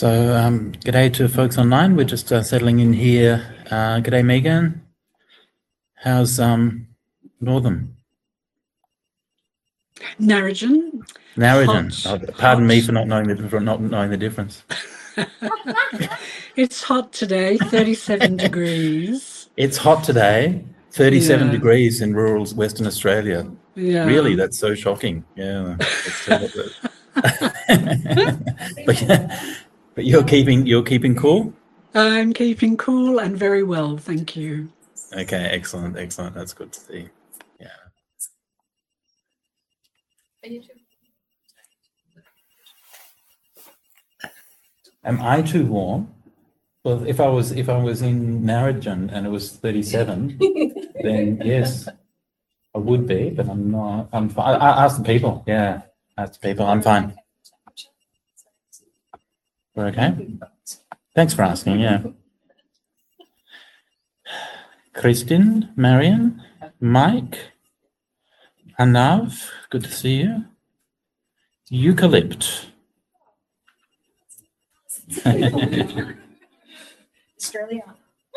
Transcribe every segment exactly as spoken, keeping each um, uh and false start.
So, um, g'day to folks online. We're just uh, settling in here. Uh, g'day, Megan. How's um, Northern? Narrogin. Narrogin. Hot, Oh, pardon hot. me for not knowing the for not knowing the difference. It's hot today, thirty-seven degrees. It's hot today, thirty-seven Yeah. degrees in rural Western Australia. Yeah. Really, that's so shocking. Yeah. That's terrible. but, yeah, but you're keeping you're keeping cool. I'm keeping cool and very well, thank you. Okay, excellent, excellent. That's good to see. Yeah. Am I too warm? Well, if I was if I was in Narrogin and it was thirty-seven, then yes, I would be. But I'm not. I'm fine. I, I ask the people. Yeah, ask the people. I'm fine. We're okay. Thanks for asking. Yeah. Kristin, Marion, Mike, Anav, good to see you. Eucalypt. Australia.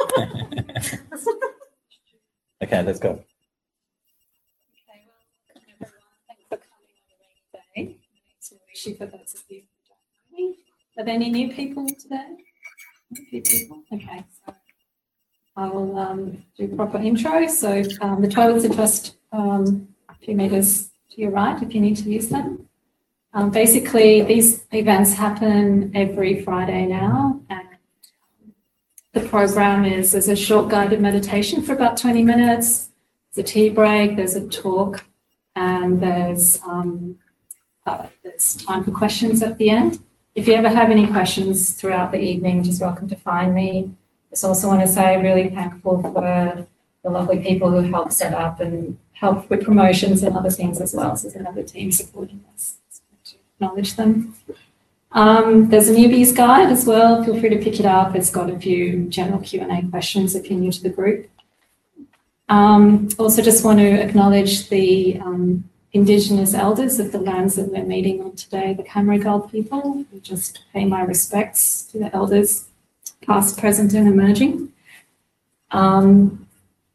Okay, let's go. Okay, well, everyone, thanks for coming on a rainy day. It's Rishi for those of you who don't know me. Are there any new people today? A few people? Okay, so I will um, do a proper intro. So um, the toilets are just um, a few metres to your right if you need to use them. Um, basically, these events happen every Friday now, and the program is there's a short guided meditation for about twenty minutes, there's a tea break, there's a talk, and there's, um, uh, there's time for questions at the end. If you ever have any questions throughout the evening, just welcome to find me. Just also want to say really thankful for the lovely people who help set up and help with promotions and other things as well. So there's another team supporting us. So I want to acknowledge them. Um, there's a newbies guide as well. Feel free to pick it up. It's got a few general Q and A questions if you're new to the group. Um, also just want to acknowledge the um, Indigenous elders of the lands that we're meeting on today, the Cammeraygal people. I just pay my respects to the elders, past, present and emerging. Um,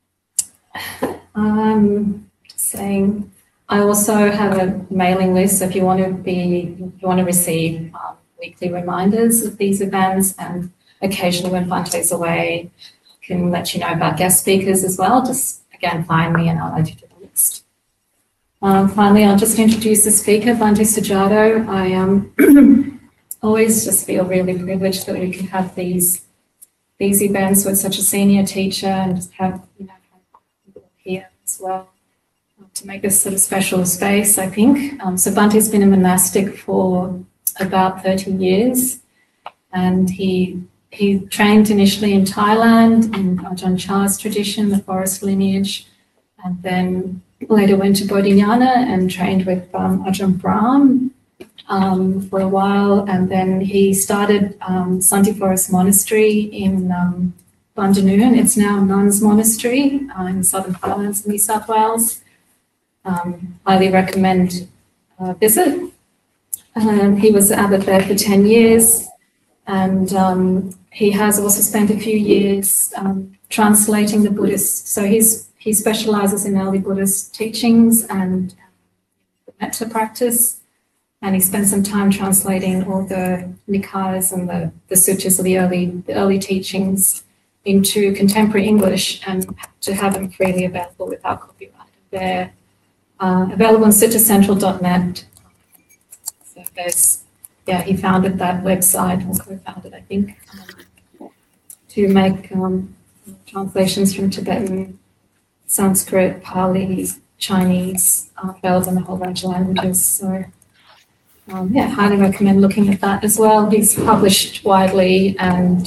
I'm just saying, I also have a mailing list, so if you want to be, if you want to receive um, weekly reminders of these events, and occasionally when Bante's away, I can let you know about guest speakers as well. Just again, find me and I'll add you to the list. Um, finally, I'll just introduce the speaker, Bante Sujato. I um, always just feel really privileged that we can have these these events with such a senior teacher and just have, you know, people here as well to make this sort of special space, I think. Um, so Bante's been a monastic for about thirty years, and he he trained initially in Thailand in Ajahn Chah's tradition, the forest lineage, and then later went to Bodhinyana and trained with um, Ajahn Brahm um, for a while, and then he started um, Santi Forest Monastery in um, Bandanoon. It's now a nuns monastery uh, in the Southern Highlands of New South Wales. Um, highly recommend a visit. Um, he was abbot there for ten years, and um, he has also spent a few years um, translating the Buddhist. So he's he specialises in early Buddhist teachings and the metta practice, and he spent some time translating all the Nikayas and the, the sutras of the early the early teachings into contemporary English, and to have them freely available without copyright. They're uh, available on sutta central dot net. So there's, yeah, he founded that website, or co-founded, I think, um, to make um, translations from Tibetan, Sanskrit, Pali, Chinese, uh, available in a whole range of languages. So, um, yeah, highly recommend looking at that as well. He's published widely, and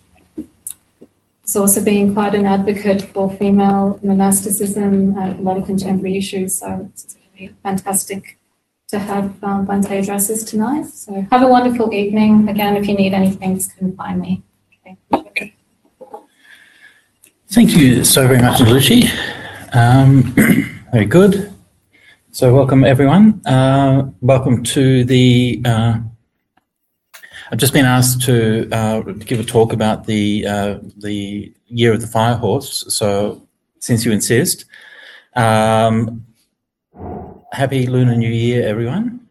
he's also been quite an advocate for female monasticism and a lot of contemporary issues. So it's really fantastic to have um, Bante address us tonight. So have a wonderful evening. Again, if you need anything, just come find me. Okay. Thank you so very much, Lucy. Um, very good. So welcome everyone. Uh, welcome to the uh, I've just been asked to uh, give a talk about the uh, the Year of the Fire Horse. So, since you insist, um, happy Lunar New Year, everyone.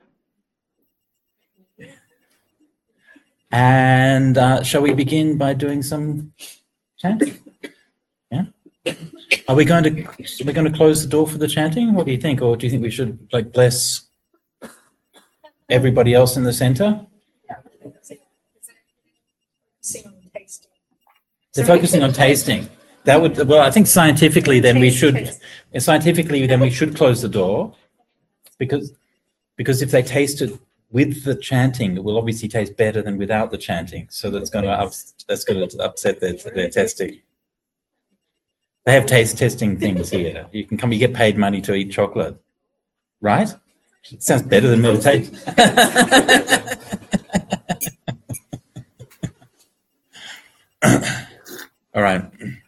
And uh, shall we begin by doing some chanting? Yeah. Are we going to are we going to close the door for the chanting? What do you think, or do you think we should like bless everybody else in the centre? They're focusing on tasting. That would well, I think scientifically, then we should scientifically then we should close the door, because because if they taste it with the chanting, it will obviously taste better than without the chanting. So that's going to up, that's going to upset their their testing. They have taste testing things here. You can come, you get paid money to eat chocolate, right? It sounds better than meditation. All right.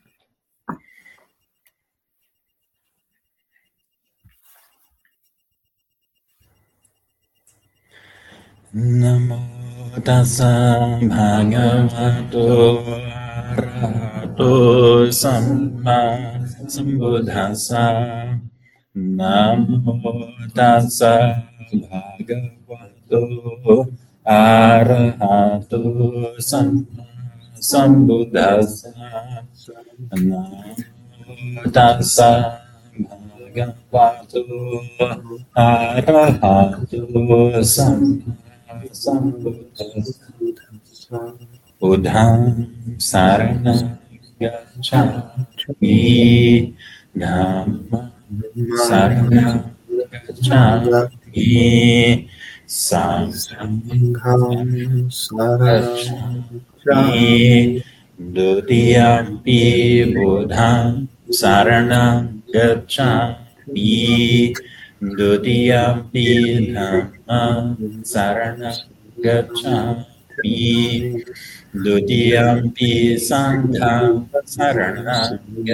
Namo tassa bhagavato arahato samma sambuddhassa. Namo tassa bhagavato arahato samma sambuddhassa. Namo tassa bhagavato arahato samma sambuddhassa. Buddham saranam gacchami, dhammam saranam gacchami, sangham saranam gacchami, dutiyampi buddham saranam gacchami, dutiyampi dhammam saranam gacchami, dutiyampi sangham saranam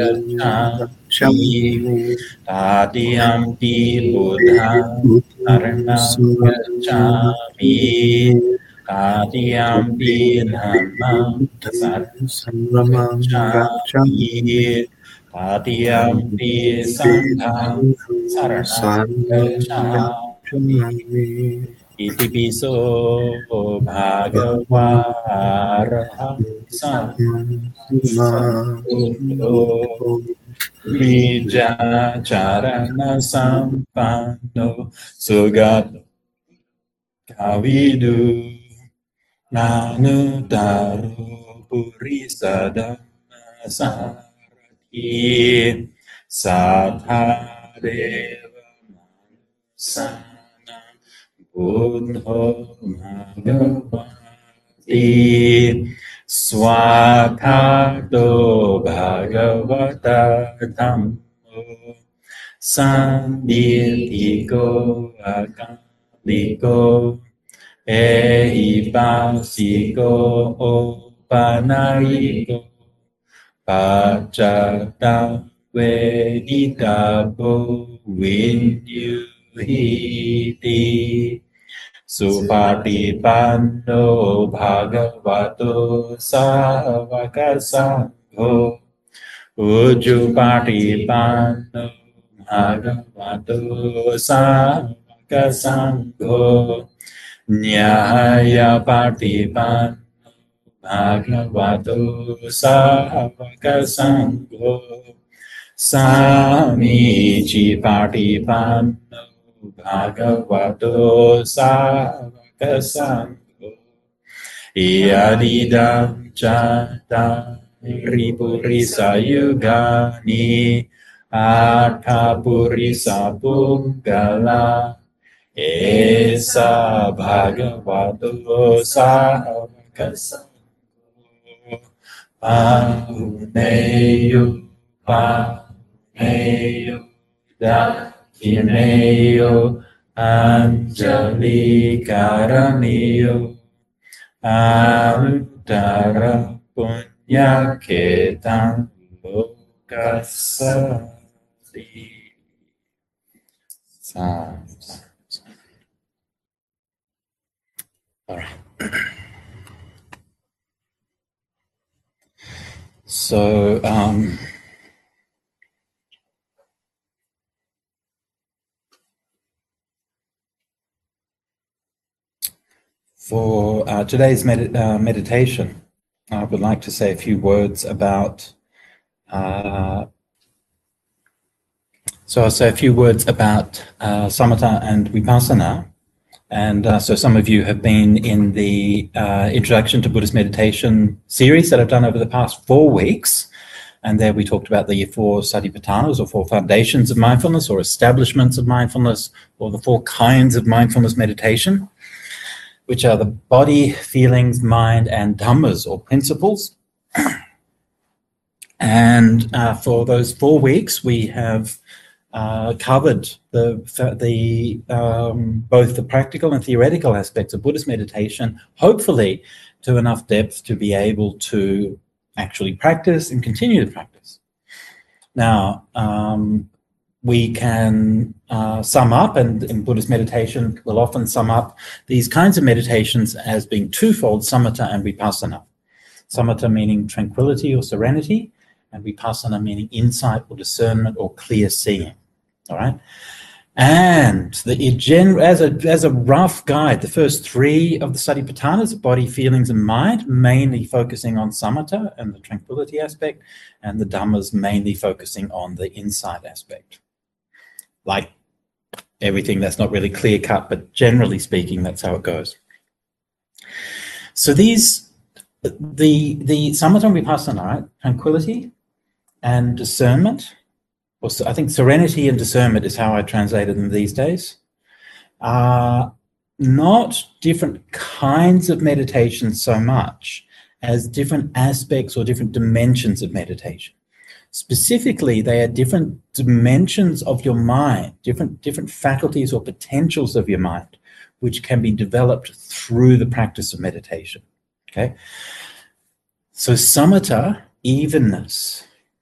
gacchami, tatiyampi buddham saranam gacchami, tatiyampi dhammam saranam gacchami, tatiyampi sangham saranam gacchami. Iti piso bhagava araham sambuddho bija charana sampanno sugato kavidu nanutaro purisa dhamma sarati sathadeva manusana Buddho Bhagavati Swakato Bhagavata Dhammo Sanditiko Akaliko Ehipasiko Opanayiko Pachata Veditabo Vinyuhiti Supatipanno Bhagavato Savaka Sangho Ujjupatipanno Bhagavato Savaka Sangho Nyaya Patipanno Bhagavato Savaka Sangho Samichi Patipanno Bhagavato Savaka Sangho Yadidam Chata Ripurisa Yugani Atha Purisa Punggala Esa Bhagavato Savaka Sangho Pahuneyo Pahuneyo Dakineyo Anjali Karaniyo Aruttara Punya Ketan Lokasati. All right. So, um, for uh, today's med uh, meditation, I would like to say a few words about, uh, so I'll say a few words about uh, samatha and vipassana. And uh, so some of you have been in the uh, Introduction to Buddhist Meditation series that I've done over the past four weeks. And there we talked about the four satipatthanas, or four foundations of mindfulness, or establishments of mindfulness, or the four kinds of mindfulness meditation, which are the body, feelings, mind, and dhammas, or principles. And uh, for those four weeks, we have uh, covered the, the um, both the practical and theoretical aspects of Buddhist meditation, hopefully to enough depth to be able to actually practice and continue to practice. Now, um, we can uh, sum up, and in Buddhist meditation, we'll often sum up these kinds of meditations as being twofold, samatha and vipassana. Samatha meaning tranquility or serenity, and vipassana meaning insight or discernment or clear seeing. All right? And the, as, a, as a rough guide, the first three of the satipatthanas, body, feelings, and mind, mainly focusing on samatha and the tranquility aspect, and the dhammas mainly focusing on the insight aspect. Like everything that's not really clear-cut, but generally speaking, that's how it goes. So these, the, the samatha and vipassana, right? Tranquility and discernment, or I think serenity and discernment is how I translated them these days, are not different kinds of meditation so much as different aspects or different dimensions of meditation. Specifically, they are different dimensions of your mind, different, different faculties or potentials of your mind, which can be developed through the practice of meditation, okay? So samatha, evenness,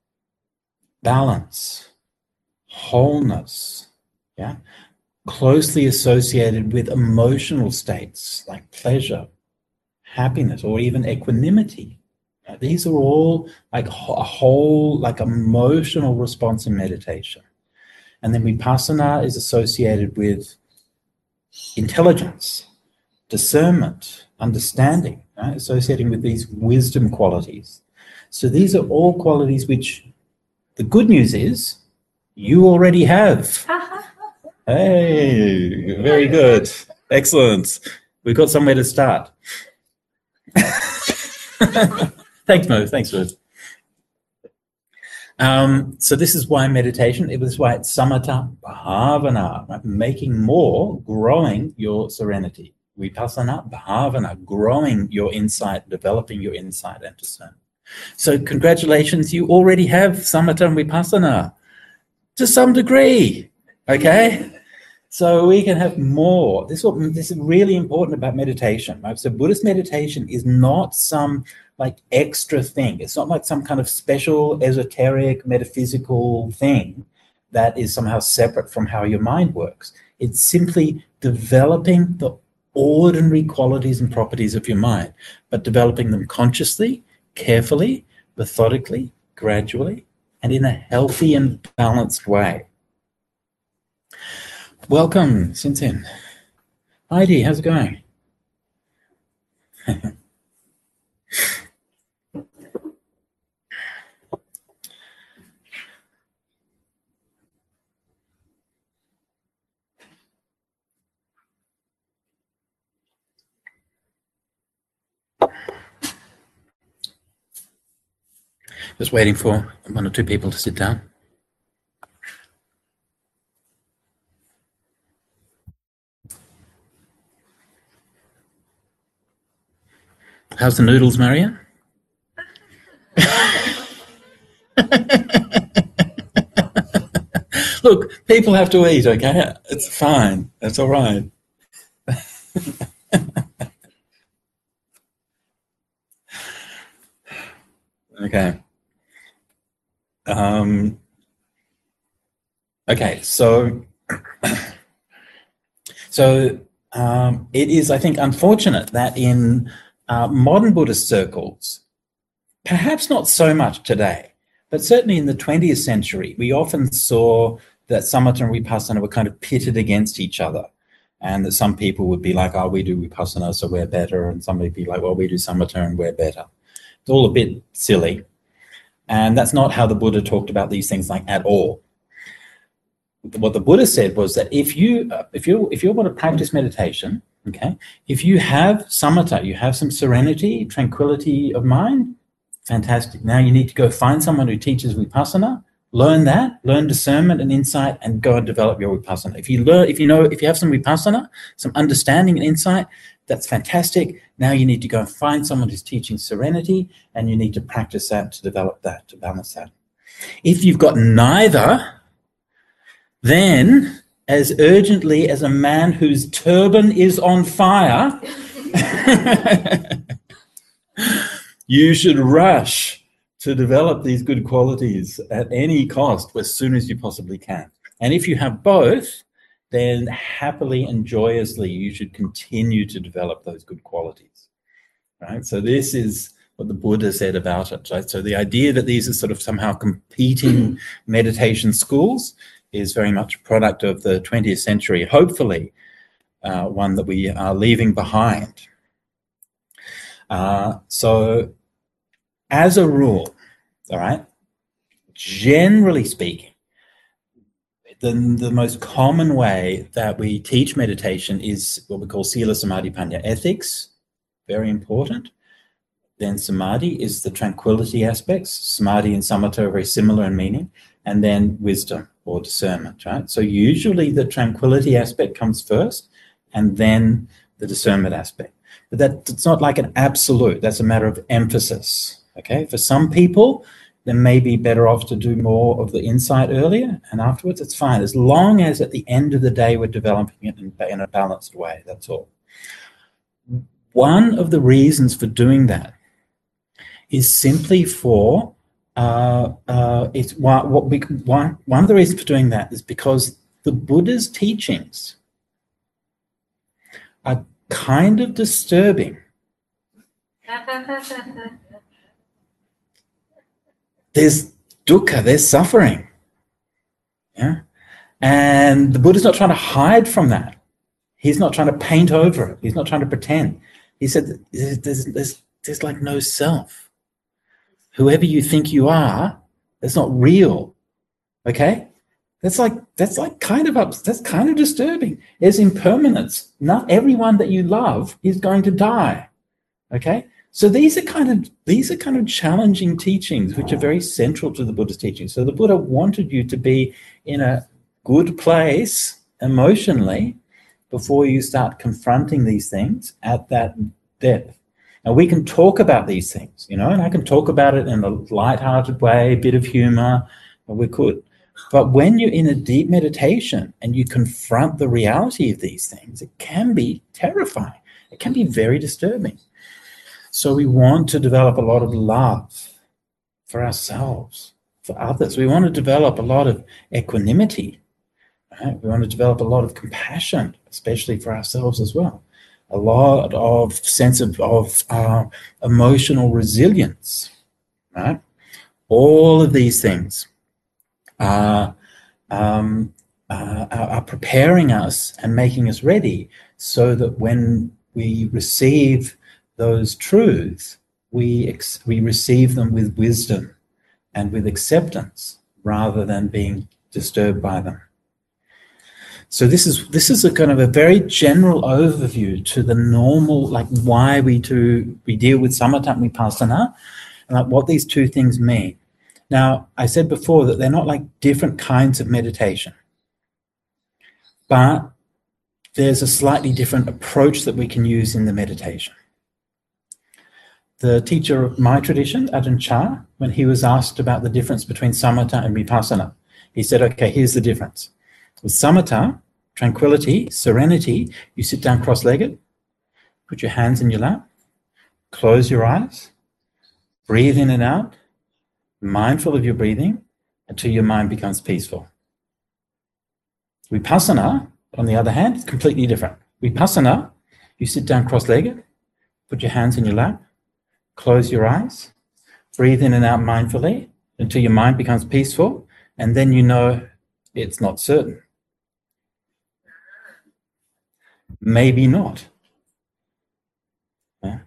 balance, wholeness, yeah, closely associated with emotional states like pleasure, happiness, or even equanimity. Now, these are all like a whole, like emotional response in meditation. And then vipassana is associated with intelligence, discernment, understanding, right? Associating with these wisdom qualities. So these are all qualities which, the good news is, you already have. Hey, very good. Excellent. We've got somewhere to start. Thanks, Mo. Thanks, Mo. Um, so this is why meditation, it was why it's samatha bhavana, right? Making more, growing your serenity. Vipassana bhavana, growing your insight, developing your insight and discernment. So congratulations, you already have samatha and vipassana to some degree, okay? So we can have more. This is, what, this is really important about meditation, right? So Buddhist meditation is not some like extra thing. It's not like some kind of special esoteric metaphysical thing that is somehow separate from how your mind works. It's simply developing the ordinary qualities and properties of your mind, but developing them consciously, carefully, methodically, gradually, and in a healthy and balanced way. Welcome, Sintin. Heidi, how's it going? Just waiting for one or two people to sit down. How's the noodles, Marianne? Look, people have to eat, okay? It's fine. That's all right. Okay. Um, okay, so so um, it is, I think, unfortunate that in uh, modern Buddhist circles, perhaps not so much today, but certainly in the twentieth century, we often saw that samatha and vipassana were kind of pitted against each other. And that some people would be like, oh, we do vipassana, so we're better. And somebody would be like, well, we do samatha and we're better. It's all a bit silly. And that's not how the Buddha talked about these things like at all. What the Buddha said was that if you, uh, if you, if you want to practice meditation, okay, if you have samatha, you have some serenity, tranquility of mind, fantastic. Now you need to go find someone who teaches vipassana, learn that, learn discernment and insight, and go and develop your vipassana. If you learn, if you know, if you have some vipassana, some understanding and insight, that's fantastic. Now you need to go and find someone who's teaching serenity, and you need to practice that to develop that, to balance that. If you've got neither, then as urgently as a man whose turban is on fire, you should rush to develop these good qualities at any cost as soon as you possibly can. And if you have both, then happily and joyously you should continue to develop those good qualities. Right? So this is what the Buddha said about it. Right? So the idea that these are sort of somehow competing meditation schools is very much a product of the twentieth century, hopefully uh, one that we are leaving behind. Uh, so as a rule, all right, generally speaking, the, the most common way that we teach meditation is what we call Sila Samadhi Panya, ethics, very important. Then samadhi is the tranquility aspects. Samadhi and samatha are very similar in meaning. And then wisdom or discernment, right? So usually the tranquility aspect comes first and then the discernment aspect. But that it's not like an absolute, that's a matter of emphasis, okay? For some people, they may be better off to do more of the insight earlier, and afterwards it's fine, as long as at the end of the day we're developing it in, in a balanced way, that's all. One of the reasons for doing that is simply for Uh, uh, it's what, what we, one, one of the reasons for doing that is because the Buddha's teachings are kind of disturbing. There's dukkha, there's suffering. Yeah? And the Buddha's not trying to hide from that. He's not trying to paint over it. He's not trying to pretend. He said there's, there's, there's, there's like no self. Whoever you think you are, that's not real, okay? That's like that's like kind of up. That's kind of disturbing. There's impermanence. Not everyone that you love is going to die, okay? So these are kind of these are kind of challenging teachings, which are very central to the Buddha's teachings. So the Buddha wanted you to be in a good place emotionally before you start confronting these things at that depth. Now, we can talk about these things, you know, and I can talk about it in a light-hearted way, a bit of humor, or we could. But when you're in a deep meditation and you confront the reality of these things, it can be terrifying. It can be very disturbing. So we want to develop a lot of love for ourselves, for others. We want to develop a lot of equanimity. Right? We want to develop a lot of compassion, especially for ourselves as well. A lot of sense of, of uh, emotional resilience, right? All of these things are, um, uh, are preparing us and making us ready so that when we receive those truths, we, ex we receive them with wisdom and with acceptance rather than being disturbed by them. So this is this is a kind of a very general overview to the normal, like why we do we deal with samatha and vipassana, and like what these two things mean. Now, I said before that they're not like different kinds of meditation, but there's a slightly different approach that we can use in the meditation. The teacher of my tradition, Ajahn Chah, when he was asked about the difference between samatha and vipassana, he said, okay, here's the difference. With samatha, tranquility, serenity, you sit down cross-legged, put your hands in your lap, close your eyes, breathe in and out, mindful of your breathing until your mind becomes peaceful. Vipassana, on the other hand, is completely different. Vipassana, you sit down cross-legged, put your hands in your lap, close your eyes, Breathe in and out mindfully until your mind becomes peaceful, and then you know it's not certain. Maybe not. Yeah.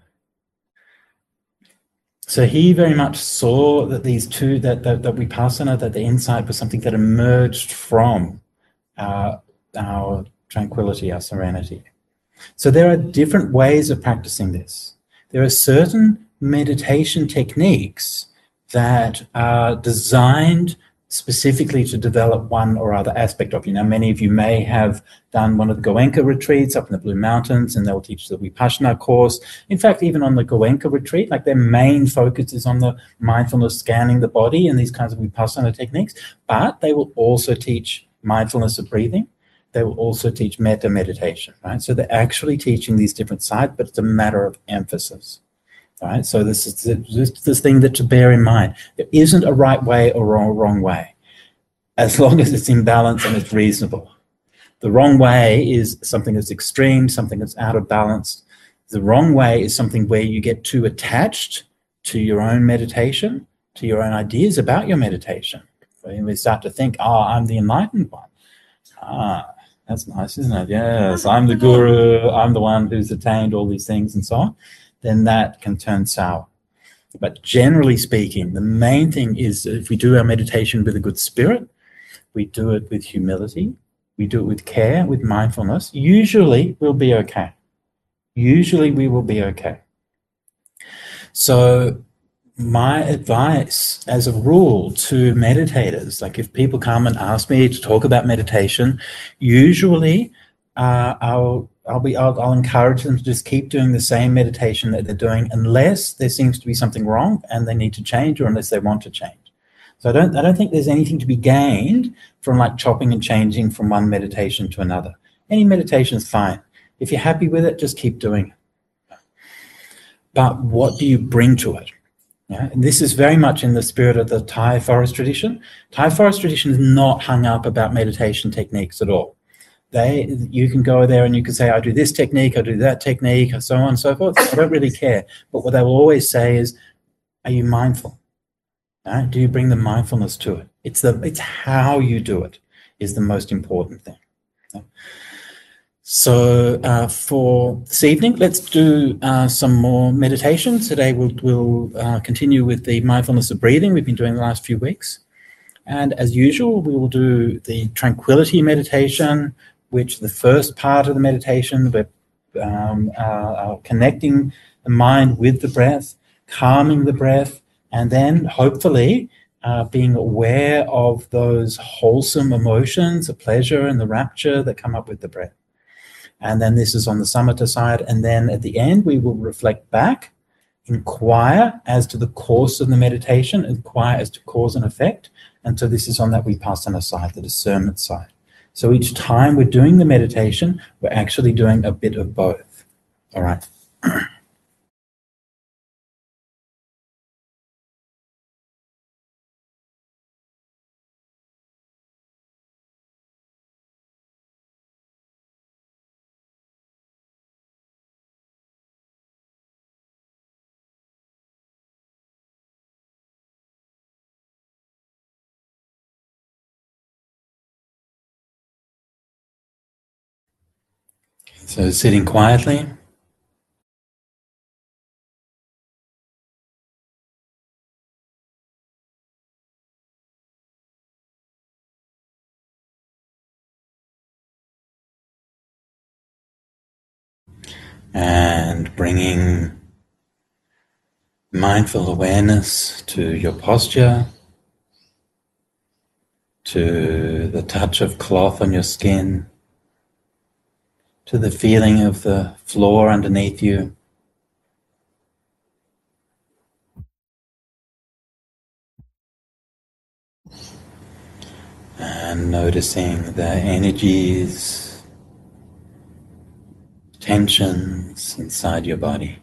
So he very much saw that these two, that, that, that vipassana, that the insight was something that emerged from our, our tranquility, our serenity. So there are different ways of practicing this. There are certain meditation techniques that are designed specifically to develop one or other aspect of you. Now, many of you may have done one of the Goenka retreats up in the Blue Mountains, and they'll teach the Vipassana course. In fact, even on the Goenka retreat, like their main focus is on the mindfulness, scanning the body and these kinds of Vipassana techniques, but they will also teach mindfulness of breathing. They will also teach metta meditation, right? So they're actually teaching these different sides, but it's a matter of emphasis. Right, so this is this, this thing that to bear in mind. There isn't a right way or wrong, wrong way, as long as it's in balance and it's reasonable. The wrong way is something that's extreme, something that's out of balance. The wrong way is something where you get too attached to your own meditation, to your own ideas about your meditation. So you start to think, oh, I'm the enlightened one. Ah, that's nice, isn't it? Yes, I'm the guru, I'm the one who's attained all these things and so on. Then that can turn sour. But generally speaking, the main thing is if we do our meditation with a good spirit, we do it with humility, we do it with care, with mindfulness, usually we'll be okay. Usually we will be okay. So my advice as a rule to meditators, like if people come and ask me to talk about meditation, usually uh, I'll I'll be I'll, I'll encourage them to just keep doing the same meditation that they're doing, unless there seems to be something wrong and they need to change, or unless they want to change. So I don't I don't think there's anything to be gained from like chopping and changing from one meditation to another. Any meditation is fine. If you're happy with it, just keep doing it. But what do you bring to it? Yeah, and this is very much in the spirit of the Thai forest tradition. Thai forest tradition is not hung up about meditation techniques at all. They, you can go there and you can say, I do this technique, I do that technique, and so on and so forth. I don't really care. But what they will always say is, are you mindful? Right? Do you bring the mindfulness to it? It's the it's how you do it is the most important thing. Okay? So uh, for this evening, let's do uh, some more meditation. Today we'll, we'll uh, continue with the mindfulness of breathing we've been doing the last few weeks. And as usual, we will do the tranquility meditation, which the first part of the meditation, we're um, uh, uh, connecting the mind with the breath, calming the breath, and then hopefully uh, being aware of those wholesome emotions, the pleasure and the rapture that come up with the breath. And then this is on the samatha side. And then at the end, we will reflect back, inquire as to the course of the meditation, inquire as to cause and effect. And so this is on that vipassana side, the discernment side. So each time we're doing the meditation, we're actually doing a bit of both. All right. So sitting quietly. And bringing mindful awareness to your posture, to the touch of cloth on your skin, to the feeling of the floor underneath you. And noticing the energies, tensions inside your body.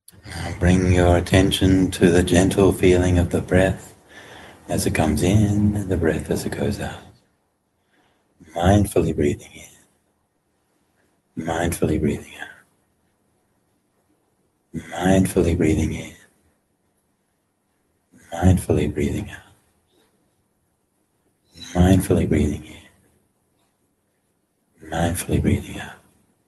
Now bring your attention to the gentle feeling of the breath as it comes in and the breath as it goes out. Mindfully breathing in, mindfully breathing out, mindfully breathing in, mindfully breathing out, mindfully breathing in, mindfully breathing out.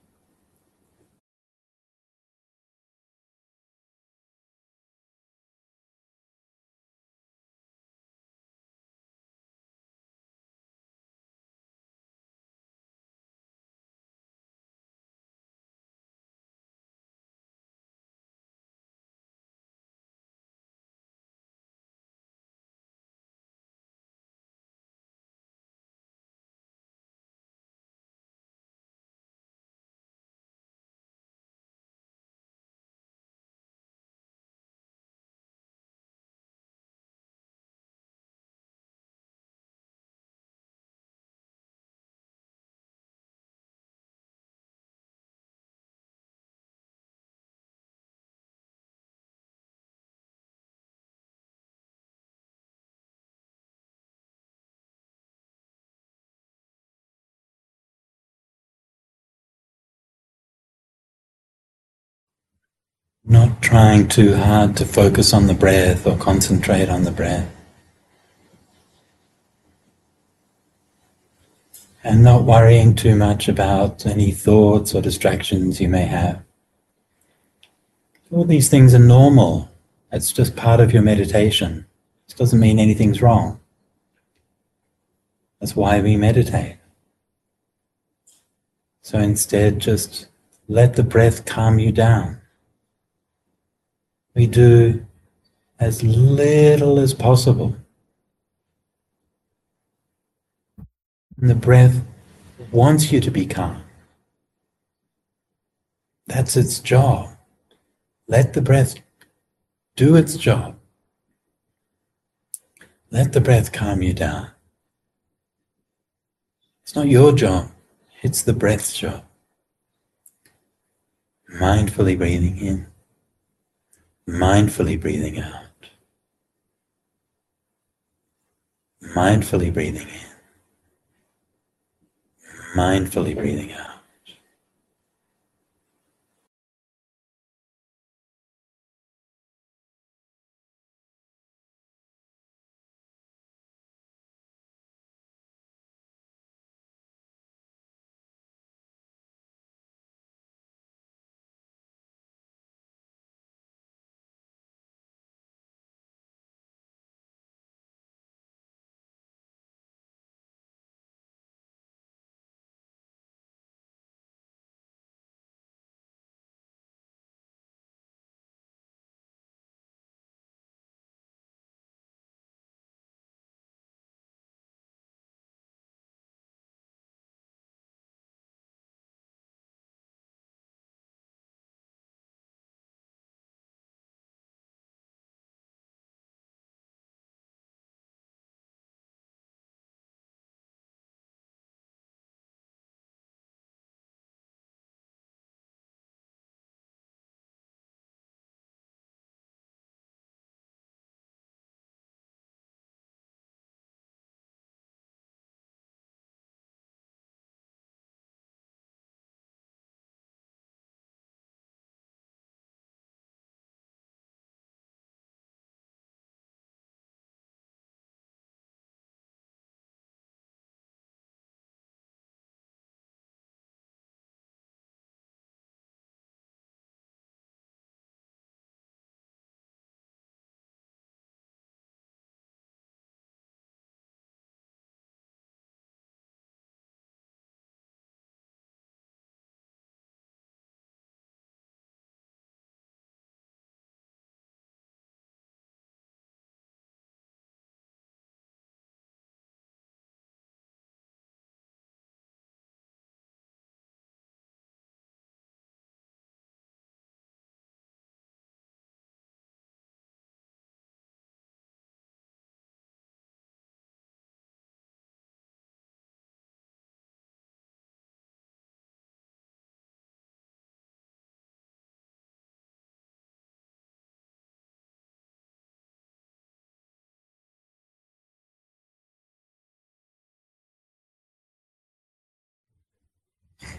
Not trying too hard to focus on the breath or concentrate on the breath. And not worrying too much about any thoughts or distractions you may have. All these things are normal. It's just part of your meditation. It doesn't mean anything's wrong. That's why we meditate. So instead, just let the breath calm you down. We do as little as possible. And the breath wants you to be calm. That's its job. Let the breath do its job. Let the breath calm you down. It's not your job, it's the breath's job. Mindfully breathing in, mindfully breathing out. Mindfully breathing in, mindfully breathing out.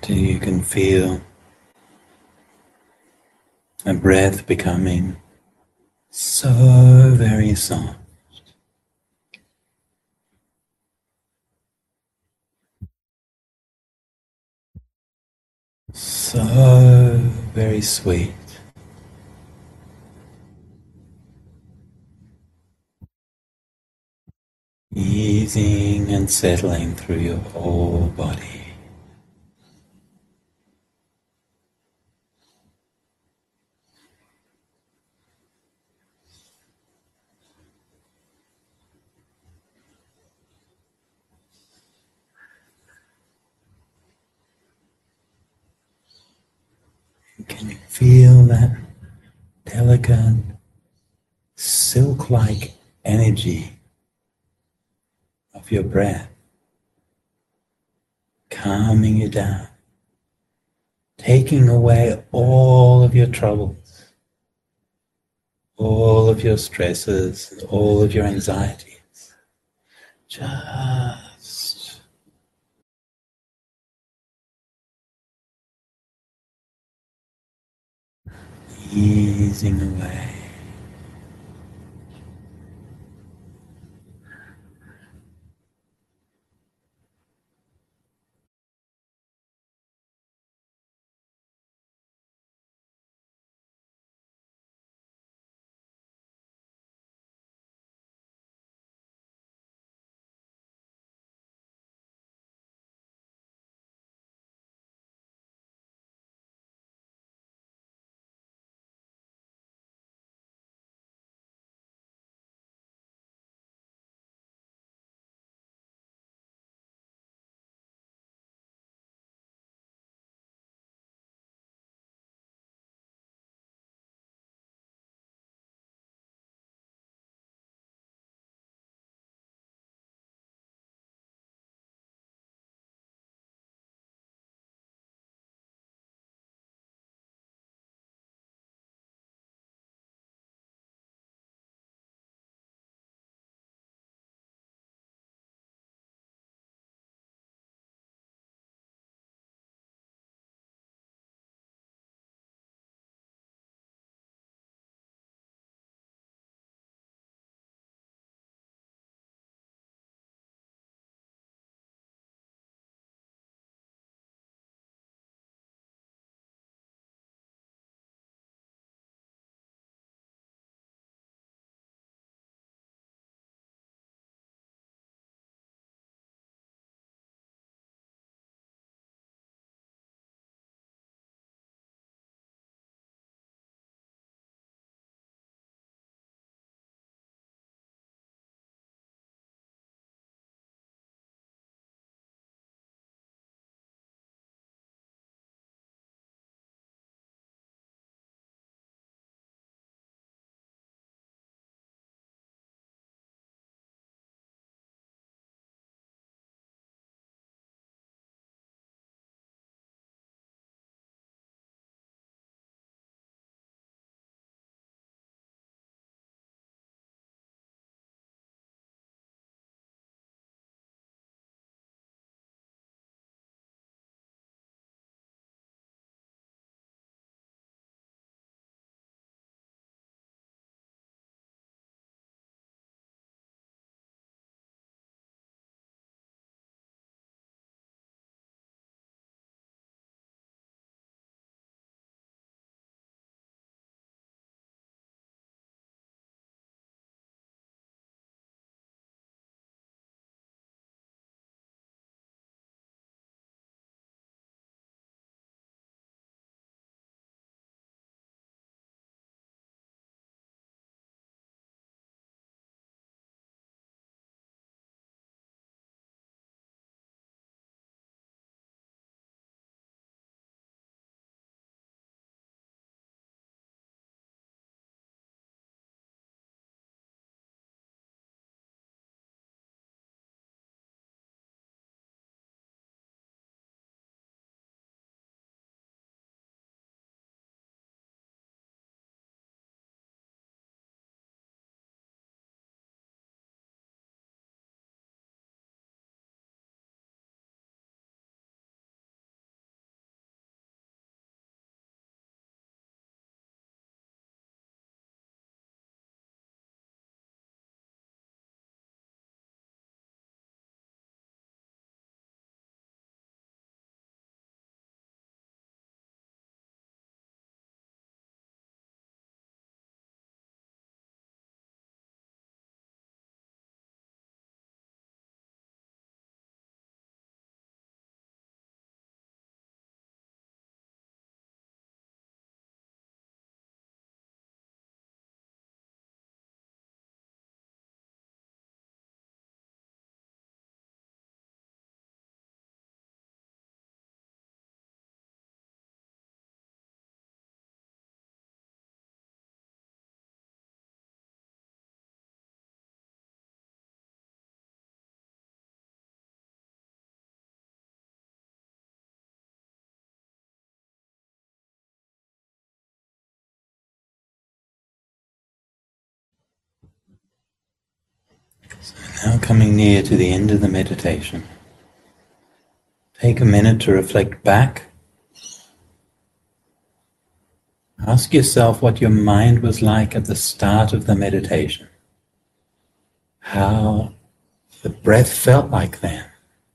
till you can feel a breath becoming so very soft. So very sweet. Easing and settling through your whole body. Can you feel that delicate, silk-like energy of your breath calming you down, taking away all of your troubles, all of your stresses, all of your anxieties. Just easing away. Now coming near to the end of the meditation, take a minute to reflect back. Ask yourself what your mind was like at the start of the meditation. How the breath felt like then.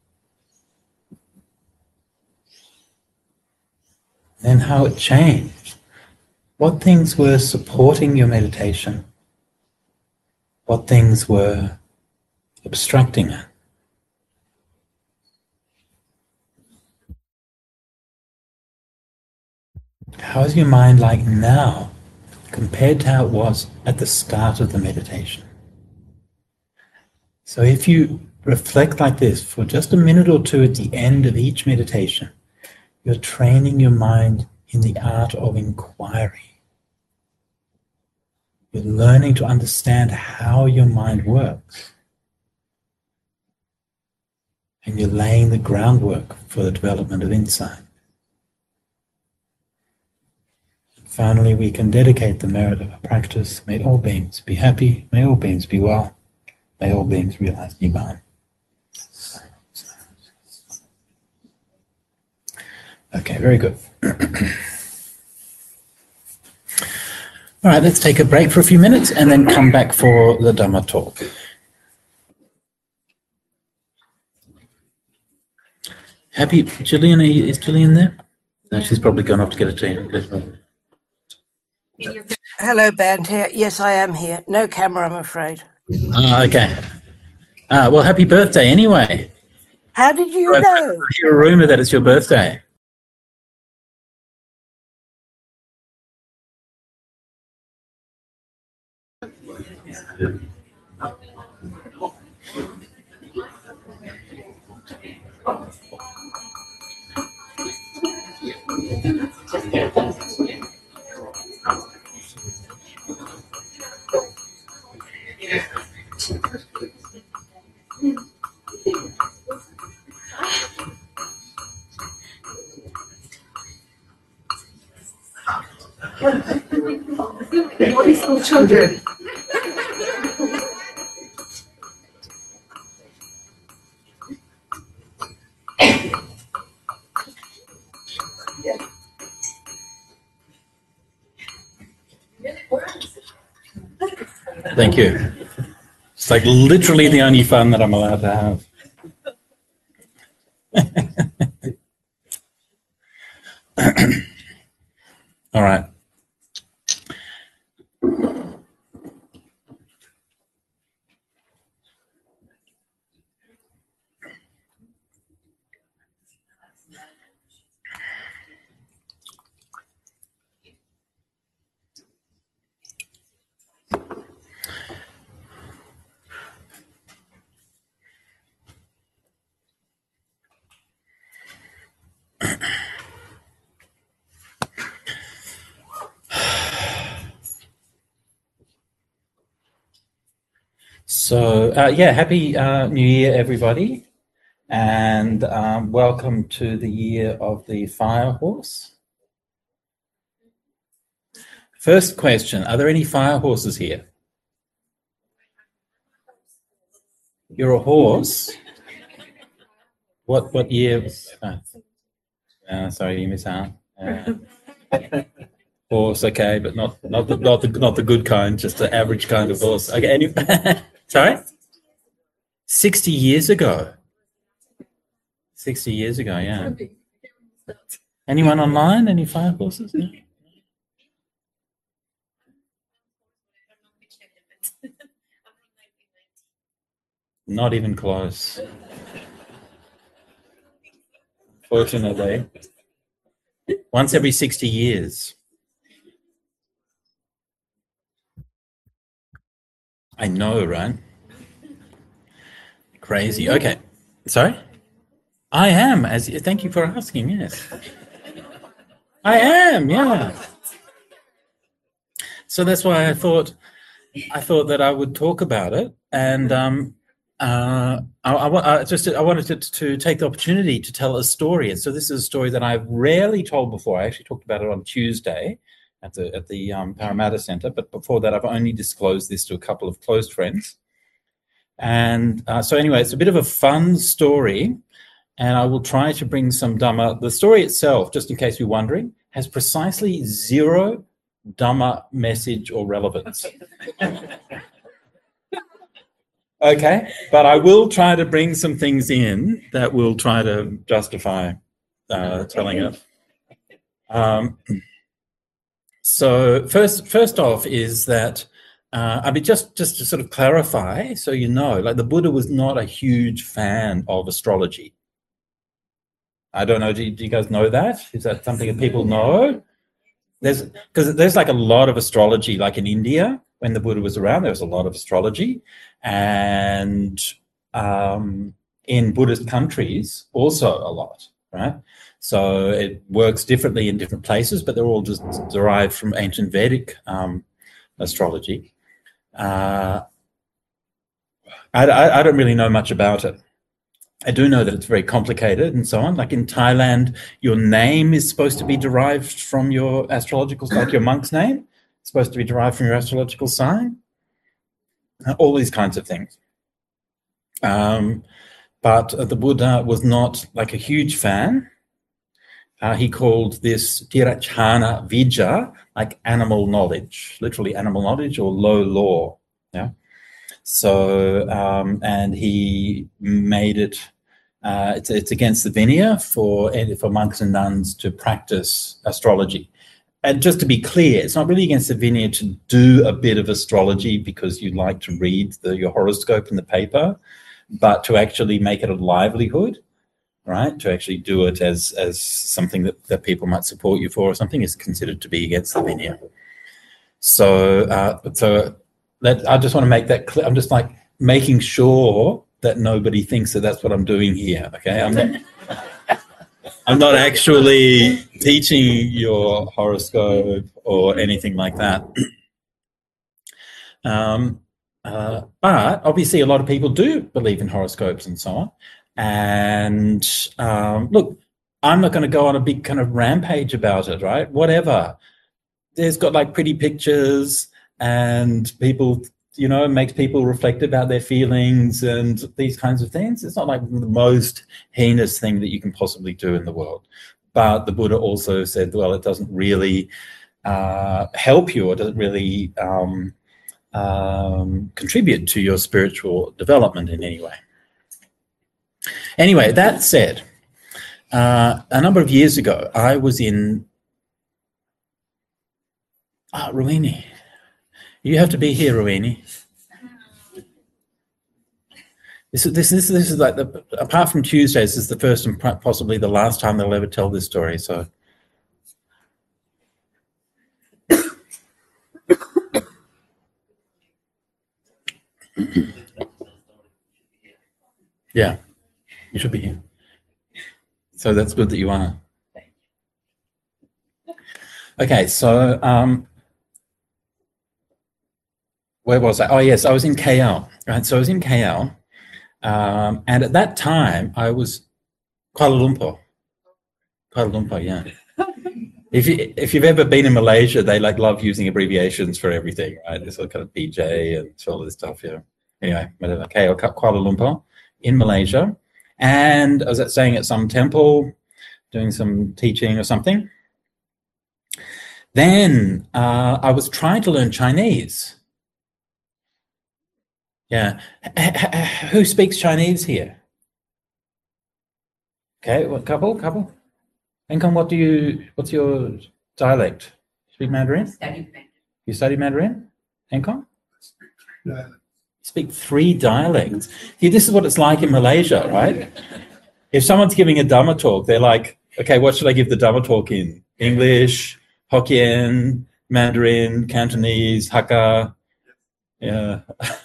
Then how it changed. What things were supporting your meditation? What things were obstructing it? How is your mind like now compared to how it was at the start of the meditation? So if you reflect like this for just a minute or two at the end of each meditation, you're training your mind in the art of inquiry. You're learning to understand how your mind works. And you're laying the groundwork for the development of insight. Finally, we can dedicate the merit of our practice. May all beings be happy. May all beings be well. May all beings realize Nibbana. Okay, very good. All right, let's take a break for a few minutes and then come back for the Dhamma talk. Happy, Gillian, is Gillian there? No, she's probably gone off to get a tea. Hello, Bante. Yes, I am here. No camera, I'm afraid. Ah, okay. Ah, well, happy birthday anyway. How did you I know? hear a rumour that it's your birthday. What is for children? Thank you. It's like literally the only fun that I'm allowed to have. All right. So, uh, yeah, happy uh, New Year, everybody, and um, welcome to the year of the fire horse. First question, are there any fire horses here? You're a horse? What what year? Oh, uh, sorry, you miss out. Uh, horse, okay, but not not the not the not the good kind, just the average kind of horse. Okay, any, sorry, sixty years ago. Sixty years ago, yeah. Anyone online? Any fire horses? No? Not even close. Fortunately, once every sixty years. I know, right? Crazy. Okay. Sorry? I am. As thank you for asking. Yes, I am. Yeah. So that's why I thought I thought that I would talk about it, and um, uh, I, I, I just I wanted to, to take the opportunity to tell a story. And so this is a story that I've rarely told before. I actually talked about it on Tuesday at the at the um, Parramatta Centre, but before that, I've only disclosed this to a couple of close friends. And uh, so anyway, it's a bit of a fun story, and I will try to bring some Dhamma. The story itself, just in case you're wondering, has precisely zero Dhamma message or relevance. Okay, but I will try to bring some things in that will try to justify uh, telling it. Um, so first, first off is that, uh, I mean, just, just to sort of clarify, so you know, like the Buddha was not a huge fan of astrology. I don't know, do you, do you guys know that? Is that something that people know? There's, because there's like a lot of astrology, like in India, when the Buddha was around, there was a lot of astrology. And um, in Buddhist countries, also a lot, right? So it works differently in different places, but they're all just derived from ancient Vedic um, astrology. Uh, I, I, I don't really know much about it. I do know that it's very complicated and so on. Like in Thailand, your name is supposed to be derived from your astrological, like your monk's name, it's supposed to be derived from your astrological sign. All these kinds of things. Um, but uh, the Buddha was not like a huge fan. Uh, he called this Tirachana Vijja, like animal knowledge, literally animal knowledge or low law. Yeah. So, um, and he made it, uh, it's, it's against the Vinaya for, for monks and nuns to practice astrology. And just to be clear, it's not really against the Vinaya to do a bit of astrology because you like to read the, your horoscope in the paper, but to actually make it a livelihood, right? To actually do it as as something that, that people might support you for or something is considered to be against the Vinaya. So, uh, so that, I just want to make that clear. I'm just like making sure that nobody thinks that that's what I'm doing here, okay? I'm not... I'm not actually teaching your horoscope or anything like that. um, uh, but obviously a lot of people do believe in horoscopes and so on. And um, look, I'm not going to go on a big kind of rampage about it, right? Whatever. There's got like pretty pictures and people, you know, makes people reflect about their feelings and these kinds of things. It's not like the most heinous thing that you can possibly do in the world. But the Buddha also said, well, it doesn't really uh, help you or doesn't really um, um, contribute to your spiritual development in any way. Anyway, that said, uh, a number of years ago, I was in ah, Ruini. You have to be here, Ruini. This is this this this is like the, apart from Tuesdays, this is the first and possibly the last time they'll ever tell this story. So, yeah, you should be here. So that's good that you are. Okay, so. Um, Where was I? Oh, yes, I was in K L, right? So I was in K L, um, and at that time, I was Kuala Lumpur. Kuala Lumpur, yeah. if, you, if you've ever been in Malaysia, they like love using abbreviations for everything, right? This kind of B J and all this stuff, yeah. Anyway, whatever. K L, Kuala Lumpur, in Malaysia. And I was staying at some temple, doing some teaching or something. Then uh, I was trying to learn Chinese. Yeah. Who speaks Chinese here? Okay, what couple, couple? Enkong, what do you, what's your dialect? Speak Mandarin? Study Mandarin. You study Mandarin? Enkong? Yeah. Speak three dialects. See, this is what it's like in Malaysia, right? If someone's giving a Dhamma talk, they're like, okay, what should I give the Dhamma talk in? English, Hokkien, Mandarin, Cantonese, Hakka. Yeah.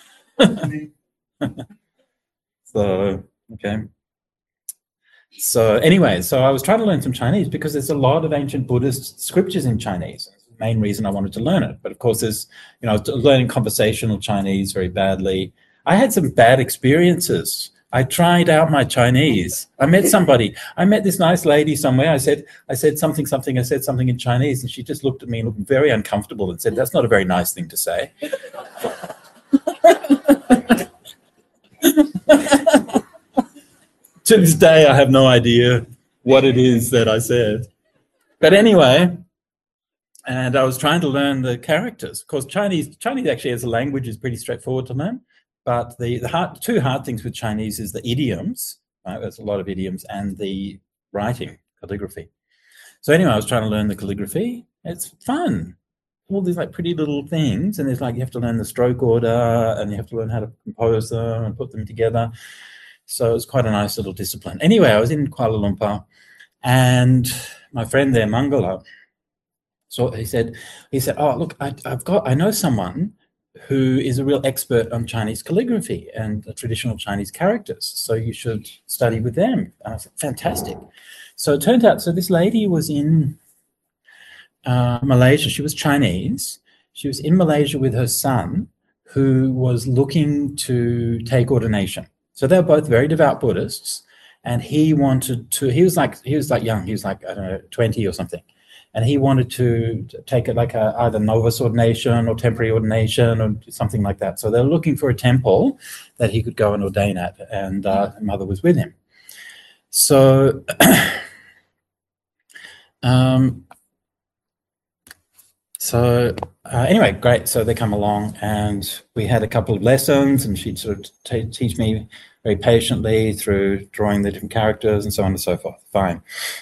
So, okay. So anyway, so I was trying to learn some Chinese because there's a lot of ancient Buddhist scriptures in Chinese. That's the main reason I wanted to learn it. But of course, there's, you know, I was learning conversational Chinese very badly. I had some bad experiences. I tried out my Chinese. I met somebody. I met this nice lady somewhere. I said, I said something, something. I said something in Chinese, and she just looked at me and looked very uncomfortable and said, "That's not a very nice thing to say." To this day, I have no idea what it is that I said. But anyway, and I was trying to learn the characters. Of course, Chinese Chinese actually as a language is pretty straightforward to learn. But the, the hard, two hard things with Chinese is the idioms, right? There's a lot of idioms, and the writing, calligraphy. So anyway, I was trying to learn the calligraphy. It's fun. All these like pretty little things, and there's like you have to learn the stroke order, and you have to learn how to compose them and put them together. So it's quite a nice little discipline. Anyway, I was in Kuala Lumpur, and my friend there, Mangala, so he said, he said, "Oh, look, I, I've got, I know someone who is a real expert on Chinese calligraphy and the traditional Chinese characters. So you should study with them." And I said, "Fantastic." So it turned out, so this lady was in uh, Malaysia. She was Chinese. She was in Malaysia with her son, who was looking to take ordination. So they were both very devout Buddhists, and he wanted to, he was like, he was like young, he was like, I don't know, twenty or something. And he wanted to take it like a, either novice ordination or temporary ordination or something like that. So they were looking for a temple that he could go and ordain at, and uh, mother was with him. So, um, so uh, anyway, great. So they come along, and we had a couple of lessons, and she'd sort of t- teach me very patiently through drawing the different characters and so on and so forth. Fine.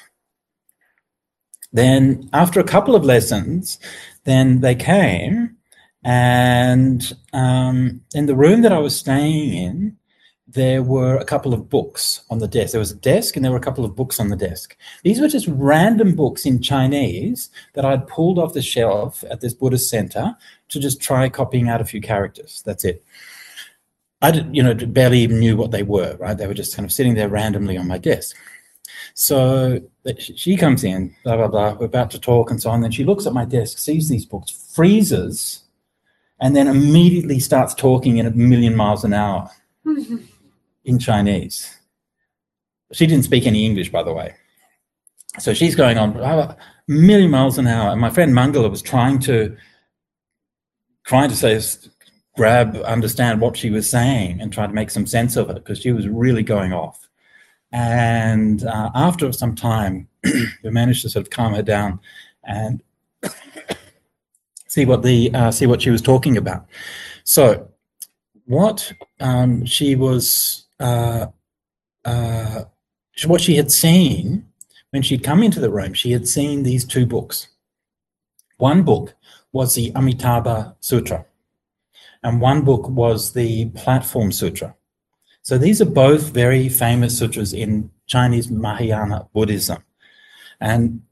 Then after a couple of lessons, then they came, and um, in the room that I was staying in, there were a couple of books on the desk. There was a desk, and there were a couple of books on the desk. These were just random books in Chinese that I'd pulled off the shelf at this Buddhist center to just try copying out a few characters. That's it. I did, you know, barely even knew what they were, right? They were just kind of sitting there randomly on my desk. So she comes in, blah, blah, blah, we're about to talk and so on. Then she looks at my desk, sees these books, freezes, and then immediately starts talking in a million miles an hour in Chinese. She didn't speak any English, by the way. So she's going on a million miles an hour. And my friend Mangala was trying to, trying to say, grab, understand what she was saying and try to make some sense of it, because she was really going off. And uh, after some time, we managed to sort of calm her down and see what the uh, see what she was talking about. So, what um, she was, uh, uh, what she had seen when she'd come into the room, she had seen these two books. One book was the Amitabha Sutra, and one book was the Platform Sutra. So these are both very famous sutras in Chinese Mahayana Buddhism. And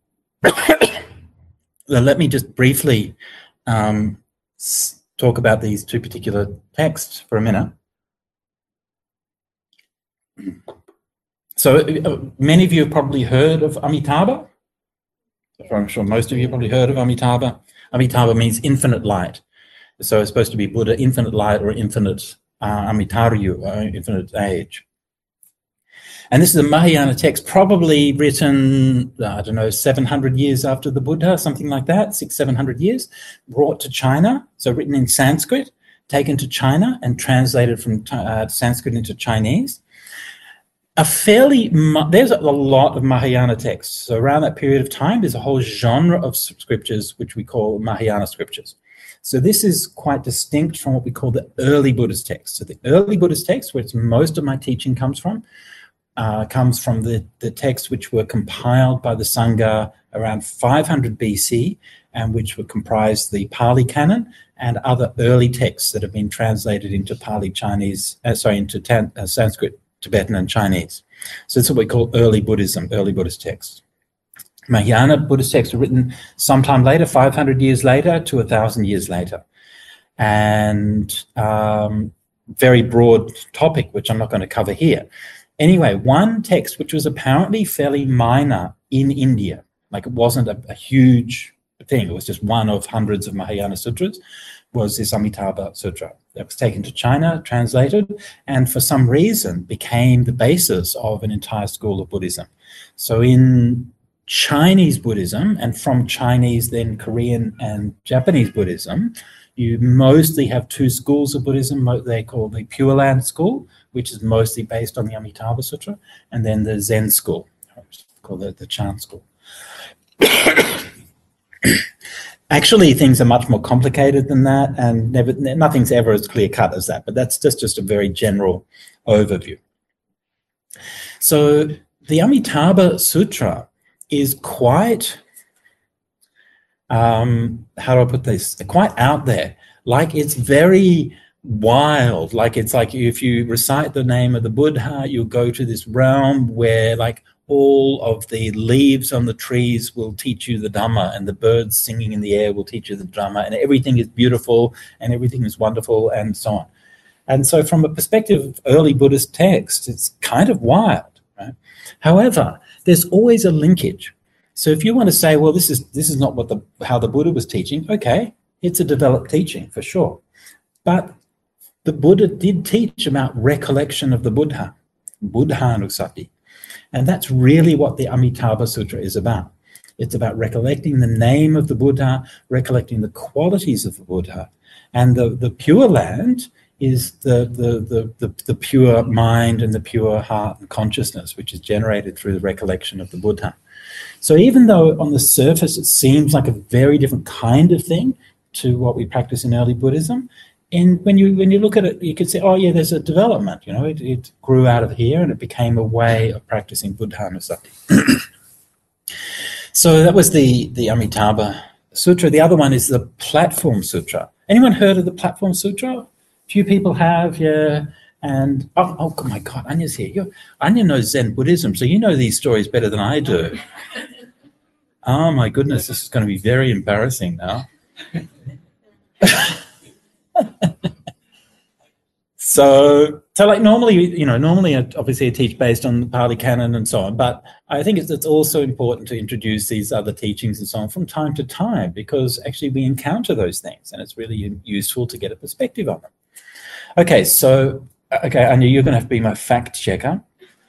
let me just briefly um, talk about these two particular texts for a minute. So uh, many of you have probably heard of Amitabha. I'm sure most of you have probably heard of Amitabha. Amitabha means infinite light. So it's supposed to be Buddha, infinite light, or infinite Uh, Amitaryu, uh, infinite age. And this is a Mahayana text probably written, I don't know, seven hundred years after the Buddha, something like that, six, seven hundred years, brought to China, so written in Sanskrit, taken to China and translated from uh, Sanskrit into Chinese. A fairly, there's a lot of Mahayana texts. So around that period of time, there's a whole genre of scriptures which we call Mahayana scriptures. So this is quite distinct from what we call the early Buddhist texts. So the early Buddhist texts, which most of my teaching comes from, uh, comes from the, the texts which were compiled by the Sangha around five hundred B C, and which would comprise the Pali Canon and other early texts that have been translated into Pali Chinese, uh, sorry, into Tan, uh, Sanskrit, Tibetan, and Chinese. So that's what we call early Buddhism, early Buddhist texts. Mahayana Buddhist texts were written sometime later, five hundred years later to one thousand years later. And um, very broad topic, which I'm not going to cover here. Anyway, one text which was apparently fairly minor in India, like it wasn't a, a huge thing, it was just one of hundreds of Mahayana sutras, was this Amitabha Sutra. That was taken to China, translated, and for some reason became the basis of an entire school of Buddhism. So in Chinese Buddhism, and from Chinese, then Korean and Japanese Buddhism, You mostly have two schools of Buddhism. They call the Pure Land school, which is mostly based on the Amitabha Sutra, and then the Zen school, called the, the Chan school. Actually, things are much more complicated than that, and never, nothing's ever as clear-cut as that, but that's just, just a very general overview. So the Amitabha Sutra is quite, um, how do I put this, quite out there. Like, it's very wild. Like, it's like if you recite the name of the Buddha, you'll go to this realm where, like, all of the leaves on the trees will teach you the Dhamma, and the birds singing in the air will teach you the Dhamma, and everything is beautiful and everything is wonderful, and so on. And so from a perspective of early Buddhist texts, it's kind of wild, right? However, there's always a linkage. So if you want to say, well, this is this is not what the how the Buddha was teaching, okay, it's a developed teaching for sure. But the Buddha did teach about recollection of the Buddha, Buddhanusati. And that's really what the Amitabha Sutra is about. It's about recollecting the name of the Buddha, recollecting the qualities of the Buddha. And the, the Pure Land is the, the, the, the, the pure mind and the pure heart and consciousness, which is generated through the recollection of the Buddha. So even though on the surface it seems like a very different kind of thing to what we practice in early Buddhism, and when you when you look at it, you could say, oh yeah, there's a development. You know, it, it grew out of here, and it became a way of practicing Buddhanusati. So that was the the Amitabha Sutra. The other one is the Platform Sutra. Anyone heard of the Platform Sutra? A few people have, yeah. And oh, oh my God, Anya's here. You're, Anya knows Zen Buddhism, so you know these stories better than I do. Oh my goodness, this is going to be very embarrassing now. so, so like normally, you know, normally obviously I teach based on the Pali Canon and so on, but I think it's, it's also important to introduce these other teachings and so on from time to time, because actually we encounter those things and it's really useful to get a perspective on them. Okay, so, okay, Anya, you're going to have to be my fact checker.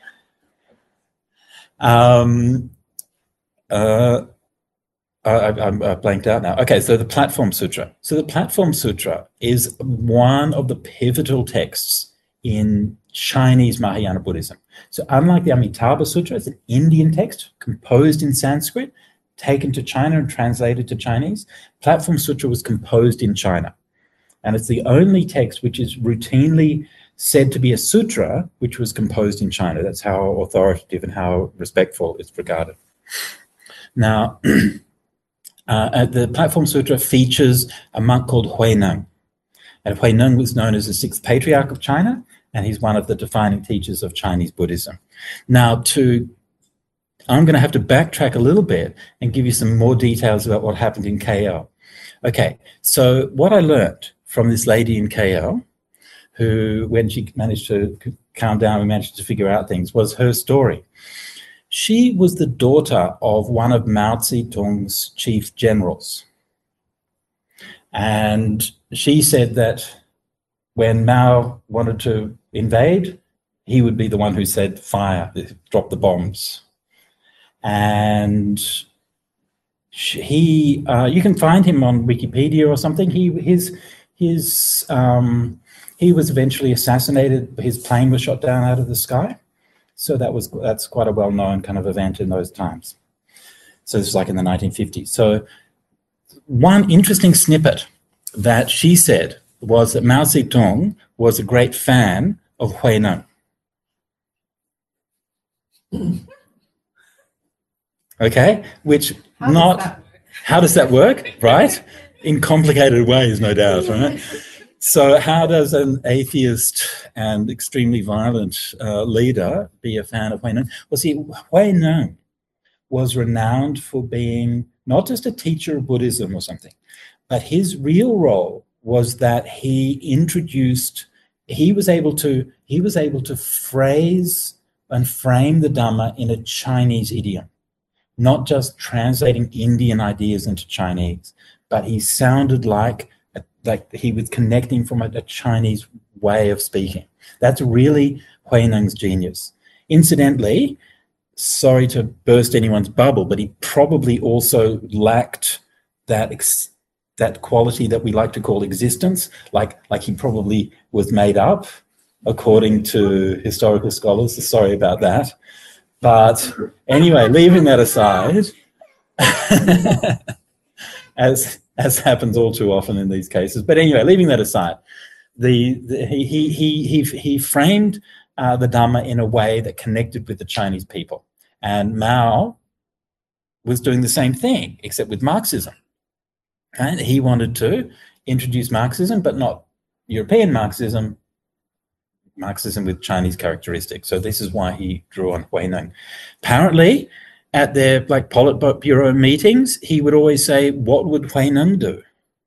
Um, uh, I, I'm uh, blanked out now. Okay, so the Platform Sutra. So the Platform Sutra is one of the pivotal texts in Chinese Mahayana Buddhism. So unlike the Amitabha Sutra, it's an Indian text composed in Sanskrit, taken to China and translated to Chinese. Platform Sutra was composed in China. And it's the only text which is routinely said to be a sutra, which was composed in China. That's how authoritative and how respectful it's regarded. Now, Uh, the Platform Sutra features a monk called Huineng. And Huineng was known as the sixth patriarch of China, and he's one of the defining teachers of Chinese Buddhism. Now, to, I'm going to have to backtrack a little bit and give you some more details about what happened in K L. Okay, so what I learned from this lady in K L, who, when she managed to calm down and managed to figure out things, was her story. She was the daughter of one of Mao Zedong's chief generals. And she said that when Mao wanted to invade, he would be the one who said, fire, drop the bombs. And he, uh, you can find him on Wikipedia or something. He, his, his, um, he was eventually assassinated. His plane was shot down out of the sky. So that was that's quite a well-known kind of event in those times. So this was like in the nineteen fifties. So one interesting snippet that she said was that Mao Zedong was a great fan of Huineng. Okay, which How not, does how does that work, right? In complicated ways, no doubt, right? So how does an atheist and extremely violent uh, leader be a fan of Huineng? Well, see, Huineng was renowned for being not just a teacher of Buddhism or something, but his real role was that he introduced, he was able to, he was able to phrase and frame the Dhamma in a Chinese idiom, not just translating Indian ideas into Chinese, but he sounded like a, like he was connecting from a, a Chinese way of speaking. That's really Huineng's genius. Incidentally, sorry to burst anyone's bubble, but he probably also lacked that ex that quality that we like to call existence, like like he probably was made up, according to historical scholars. Sorry about that. But anyway, leaving that aside, as as happens all too often in these cases. But anyway, leaving that aside, the, the he he he he framed uh, the Dhamma in a way that connected with the Chinese people, and Mao was doing the same thing, except with Marxism. And he wanted to introduce Marxism, but not European Marxism, Marxism with Chinese characteristics. So this is why he drew on Huineng. Apparently, at their like Politburo meetings, he would always say, "What would Huineng do?"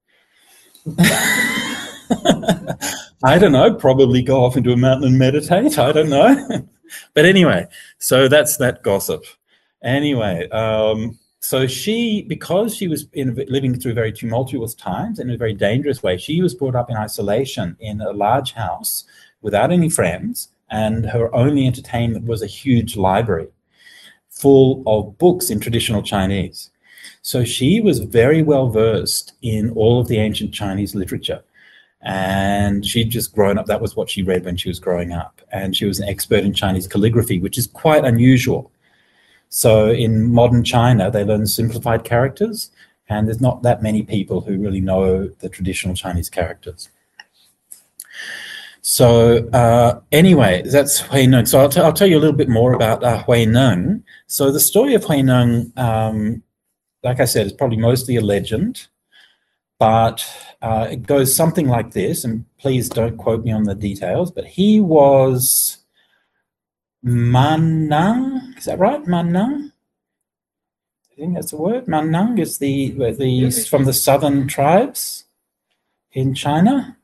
I don't know, probably go off into a mountain and meditate. I don't know. But anyway, so that's that gossip. Anyway, um, so she, because she was in, living through very tumultuous times in a very dangerous way, she was brought up in isolation in a large house without any friends, and her only entertainment was a huge library full of books in traditional Chinese. So she was very well versed in all of the ancient Chinese literature. And she'd just grown up, that was what she read when she was growing up. And she was an expert in Chinese calligraphy, which is quite unusual. So in modern China, they learn simplified characters, and there's not that many people who really know the traditional Chinese characters. So uh, anyway, that's Huineng. So I'll, t I'll tell you a little bit more about uh, Huineng. So the story of Huineng, um, like I said, is probably mostly a legend, but uh, it goes something like this, and please don't quote me on the details, but he was Manang, is that right? Manang? I think that's the word. Manang is the, the from the southern tribes in China.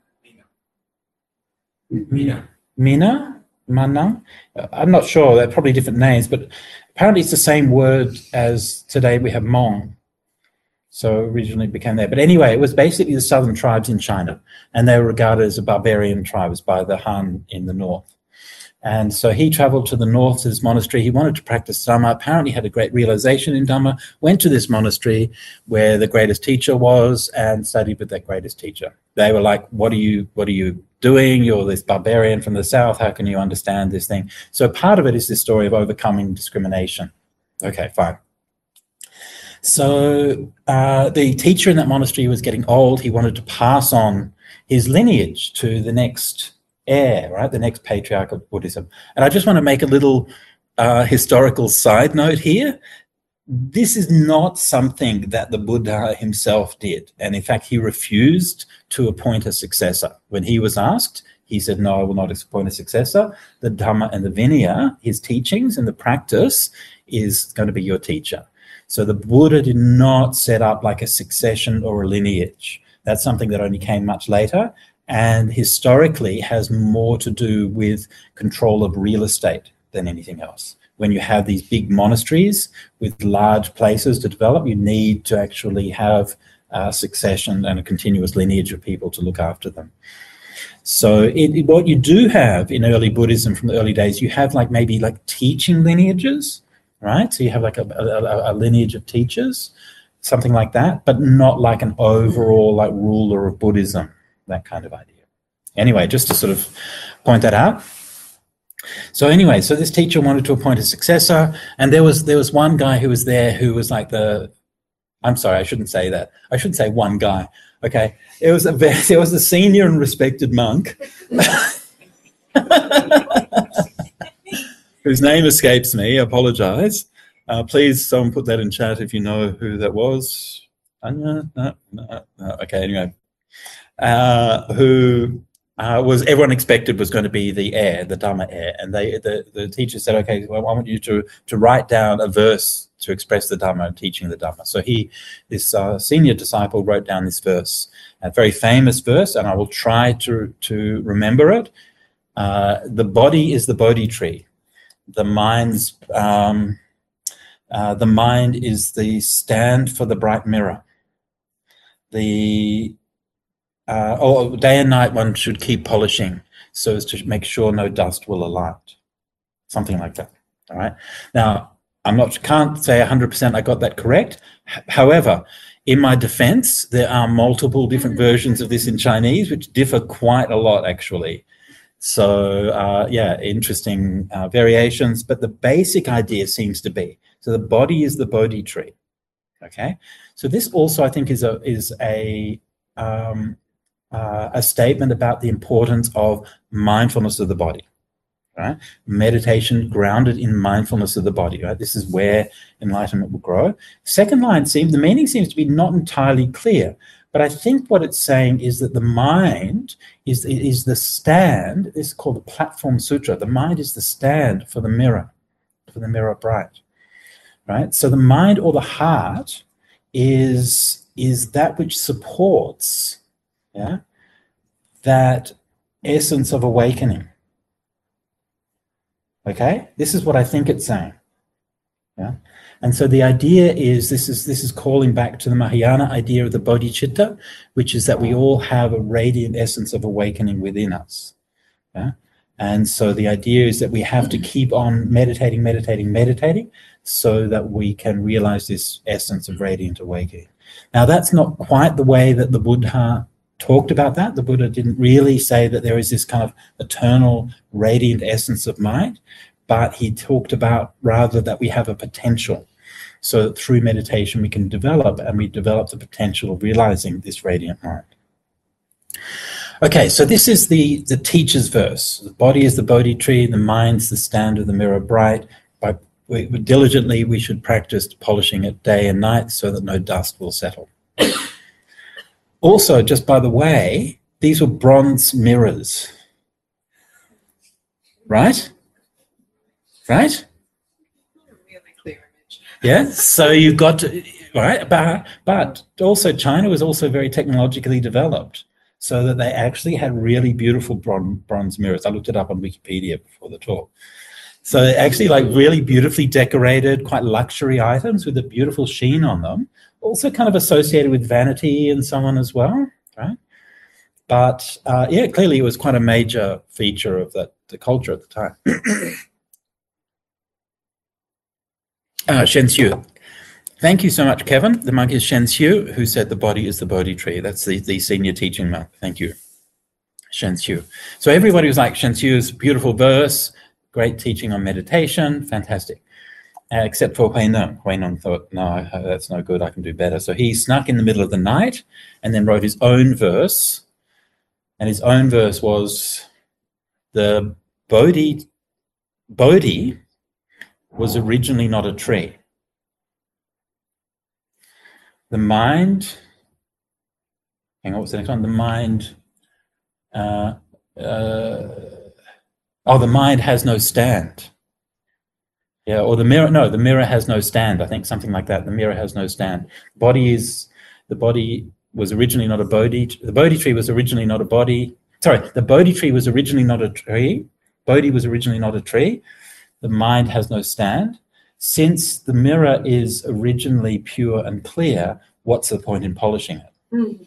Mina. Mina? Manang? I'm not sure, they're probably different names, but apparently it's the same word as today we have Hmong. So originally it became there. But anyway, it was basically the southern tribes in China, and they were regarded as a barbarian tribes by the Han in the north. And so he traveled to the north to this monastery. He wanted to practice Dhamma, apparently had a great realization in Dhamma, went to this monastery where the greatest teacher was and studied with that greatest teacher. They were like, what are you, what are you doing? You're this barbarian from the south. How can you understand this thing? So part of it is this story of overcoming discrimination. Okay, fine. So uh, the teacher in that monastery was getting old. He wanted to pass on his lineage to the next heir, right, the next patriarch of Buddhism. And I just want to make a little uh, historical side note here. This is not something that the Buddha himself did. And in fact, he refused to appoint a successor. When he was asked, he said, no, I will not appoint a successor. The Dhamma and the Vinaya, his teachings and the practice, is going to be your teacher. So the Buddha did not set up like a succession or a lineage. That's something that only came much later, and historically has more to do with control of real estate than anything else. When you have these big monasteries with large places to develop, you need to actually have a succession and a continuous lineage of people to look after them. So it, what you do have in early Buddhism from the early days, you have like maybe like teaching lineages, right? So you have like a, a, a lineage of teachers, something like that, but not like an overall like ruler of Buddhism, that kind of idea. Anyway, just to sort of point that out. So anyway, so this teacher wanted to appoint a successor, and there was there was one guy who was there who was like the, I'm sorry, I shouldn't say that. I shouldn't say one guy. Okay, it was a there was a senior and respected monk whose name escapes me. I apologize. Uh, please, someone put that in chat if you know who that was. Anya? No, no, no. Okay, anyway. Uh, who uh, was everyone expected was going to be the heir, the Dhamma heir, and they the, the teacher said, okay, well, I want you to to write down a verse to express the Dhamma, teaching the Dhamma. So he, this uh, senior disciple, wrote down this verse, a very famous verse, and I will try to to remember it. Uh, the body is the Bodhi tree. The mind's um, uh, the mind is the stand for the bright mirror. The Uh, or day and night one should keep polishing so as to make sure no dust will alight. Something like that, all right? Now, I'm not, can't say one hundred percent I got that correct. H- however, in my defense, there are multiple different versions of this in Chinese, which differ quite a lot, actually. So, uh, yeah, interesting uh, variations, but the basic idea seems to be, so the body is the Bodhi tree, okay? So this also, I think, is a, is a, um, uh, a statement about the importance of mindfulness of the body. Right? Meditation grounded in mindfulness of the body, right? This is where enlightenment will grow. Second line seems, the meaning seems to be not entirely clear, but I think what it's saying is that the mind is, is the stand. This is called the Platform Sutra. The mind is the stand for the mirror, for the mirror bright, right? So the mind or the heart is, is that which supports, yeah, that essence of awakening. Okay, this is what I think it's saying. Yeah, and so the idea is this is this is calling back to the Mahayana idea of the bodhicitta, which is that we all have a radiant essence of awakening within us. Yeah, and so the idea is that we have to keep on meditating, meditating, meditating, so that we can realize this essence of radiant awakening. Now, that's not quite the way that the Buddha talked about that. The Buddha didn't really say that there is this kind of eternal radiant essence of mind, but he talked about rather that we have a potential, so that through meditation we can develop, and we develop the potential of realizing this radiant mind. Okay, so this is the, the teacher's verse. The body is the Bodhi tree, the mind's the stand of the mirror bright. By we, diligently we should practice polishing it day and night so that no dust will settle. Also, just by the way, these were bronze mirrors, right? Right? Really clear image. Yeah, so you've got to, right? But, but also China was also very technologically developed, so that they actually had really beautiful bronze, bronze mirrors. I looked it up on Wikipedia before the talk. So they're actually like really beautifully decorated, quite luxury items with a beautiful sheen on them. Also kind of associated with vanity and so on as well, right? But uh, yeah, clearly it was quite a major feature of that, the culture at the time. uh, Shen Xiu. Thank you so much, Kevin. The monk is Shen Xiu, who said the body is the Bodhi tree. That's the, the senior teaching monk. Thank you, Shen Xiu. So everybody was like, Shen Xiu's beautiful verse, great teaching on meditation, fantastic. Uh, except for Hui Neng. Hui Neng thought, no, that's no good, I can do better. So he snuck in the middle of the night and then wrote his own verse. And his own verse was, the Bodhi, Bodhi was originally not a tree. The mind, hang on, what's the next one? The mind, uh, uh, oh, the mind has no stand. Yeah, or the mirror, no, the mirror has no stand. I think something like that. The mirror has no stand. Body is, the body was originally not a Bodhi. The Bodhi tree was originally not a body. Sorry, the Bodhi tree was originally not a tree. Bodhi was originally not a tree. The mind has no stand. Since the mirror is originally pure and clear, what's the point in polishing it? Mm.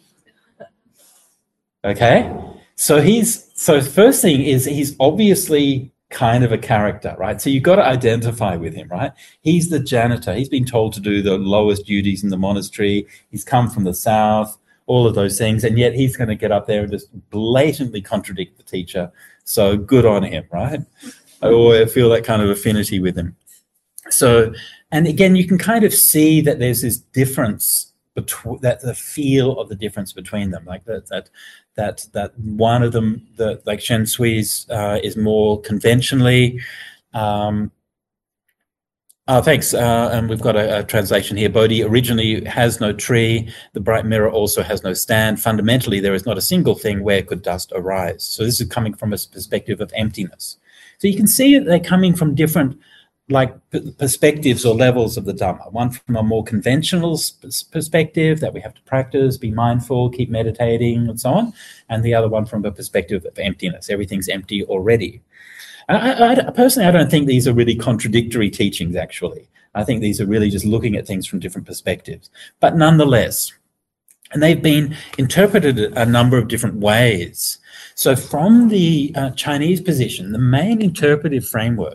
Okay, so he's, so the first thing is he's obviously kind of a character, right? So you've got to identify with him, right? He's the janitor. He's been told to do the lowest duties in the monastery. He's come from the south, all of those things, and yet he's going to get up there and just blatantly contradict the teacher. So good on him, right? I always feel that kind of affinity with him. So, and again, you can kind of see that there's this difference between, that the feel of the difference between them, like that, that, that, that one of them, the, like Shen Sui's uh, is more conventionally, um, oh, thanks, uh, and we've got a, a translation here. Bodhi originally has no tree. The bright mirror also has no stand. Fundamentally, there is not a single thing where could dust arise. So this is coming from a perspective of emptiness. So you can see that they're coming from different like perspectives or levels of the Dhamma. One from a more conventional perspective that we have to practice, be mindful, keep meditating and so on. And the other one from a perspective of emptiness. Everything's empty already. I, I, personally, I don't think these are really contradictory teachings, actually. I think these are really just looking at things from different perspectives. But nonetheless, and they've been interpreted a number of different ways. So from the uh, Chinese position, the main interpretive framework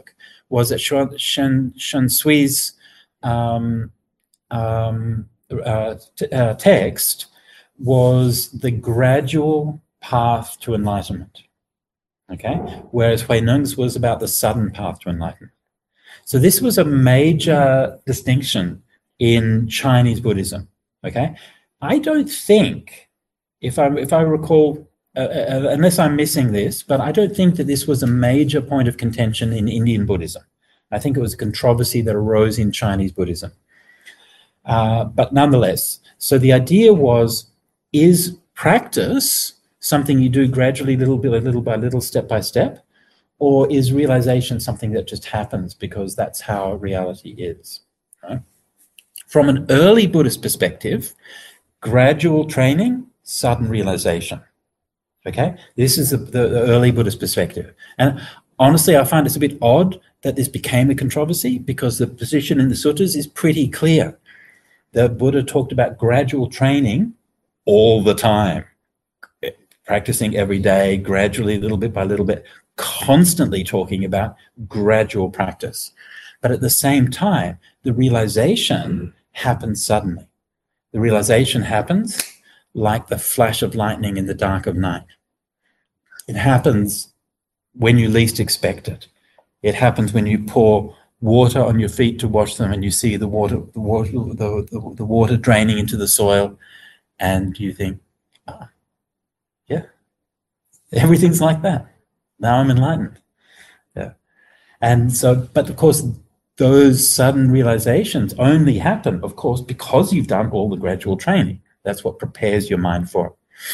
was that Shen, Shen, Shen Sui's um, um, uh, t- uh, text was the gradual path to enlightenment, okay? Whereas Huineng's was about the sudden path to enlightenment. So this was a major distinction in Chinese Buddhism, okay? I don't think, if I, if I recall, uh, uh, unless I'm missing this, but I don't think that this was a major point of contention in Indian Buddhism. I think it was a controversy that arose in Chinese Buddhism. Uh, but nonetheless, so the idea was, is practice something you do gradually, little by little by little, step by step, or is realization something that just happens because that's how reality is? Right? From an early Buddhist perspective, gradual training, sudden realization. Okay, this is the, the, the early Buddhist perspective. And honestly, I find it's a bit odd that this became a controversy because the position in the suttas is pretty clear. The Buddha talked about gradual training all the time, practicing every day, gradually, little bit by little bit, constantly talking about gradual practice. But at the same time, the realization happens suddenly. The realization happens like the flash of lightning in the dark of night. It happens when you least expect it. It happens when you pour water on your feet to wash them and you see the water, the water, the, the, the water draining into the soil, and you think, ah, yeah, everything's like that. Now I'm enlightened. Yeah. And so, but of course, those sudden realizations only happen, of course, because you've done all the gradual training. That's what prepares your mind for it.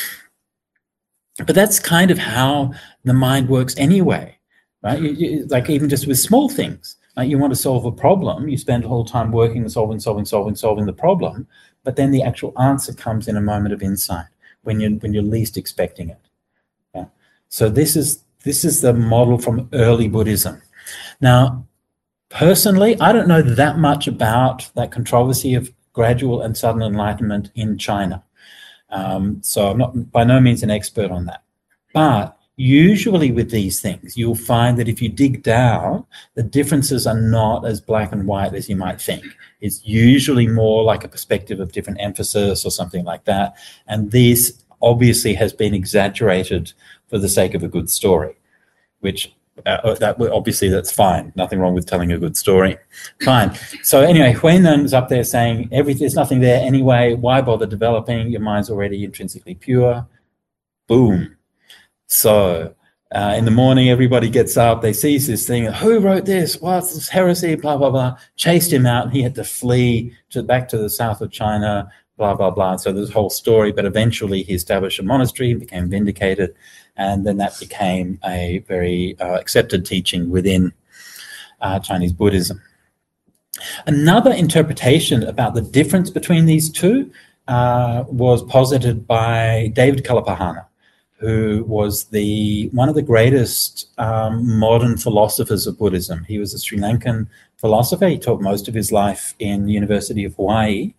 But that's kind of how the mind works anyway, right? You, you, like even just with small things, like you want to solve a problem, you spend the whole time working, solving, solving, solving, solving the problem, but then the actual answer comes in a moment of insight when you're when you're least expecting it. Yeah. So this is this is the model from early Buddhism. Now, personally, I don't know that much about that controversy of gradual and sudden enlightenment in China. Um, so I'm not by no means an expert on that. But usually with these things, you'll find that if you dig down, the differences are not as black and white as you might think. It's usually more like a perspective of different emphasis or something like that. And this obviously has been exaggerated for the sake of a good story, which uh, that obviously that's fine. Nothing wrong with telling a good story. Fine. So anyway, Huineng's up there saying, Every, there's nothing there anyway. Why bother developing? Your mind's already intrinsically pure. Boom. So uh, in the morning, everybody gets up. They see this thing. Who wrote this? What's this heresy? Blah, blah, blah. Chased him out. And he had to flee to back to the south of China, blah, blah, blah. So there's a whole story. But eventually he established a monastery and became vindicated. And then that became a very uh, accepted teaching within uh, Chinese Buddhism. Another interpretation about the difference between these two uh, was posited by David Kalapahana, who was the one of the greatest um, modern philosophers of Buddhism. He was a Sri Lankan philosopher. He taught most of his life in the University of Hawaii.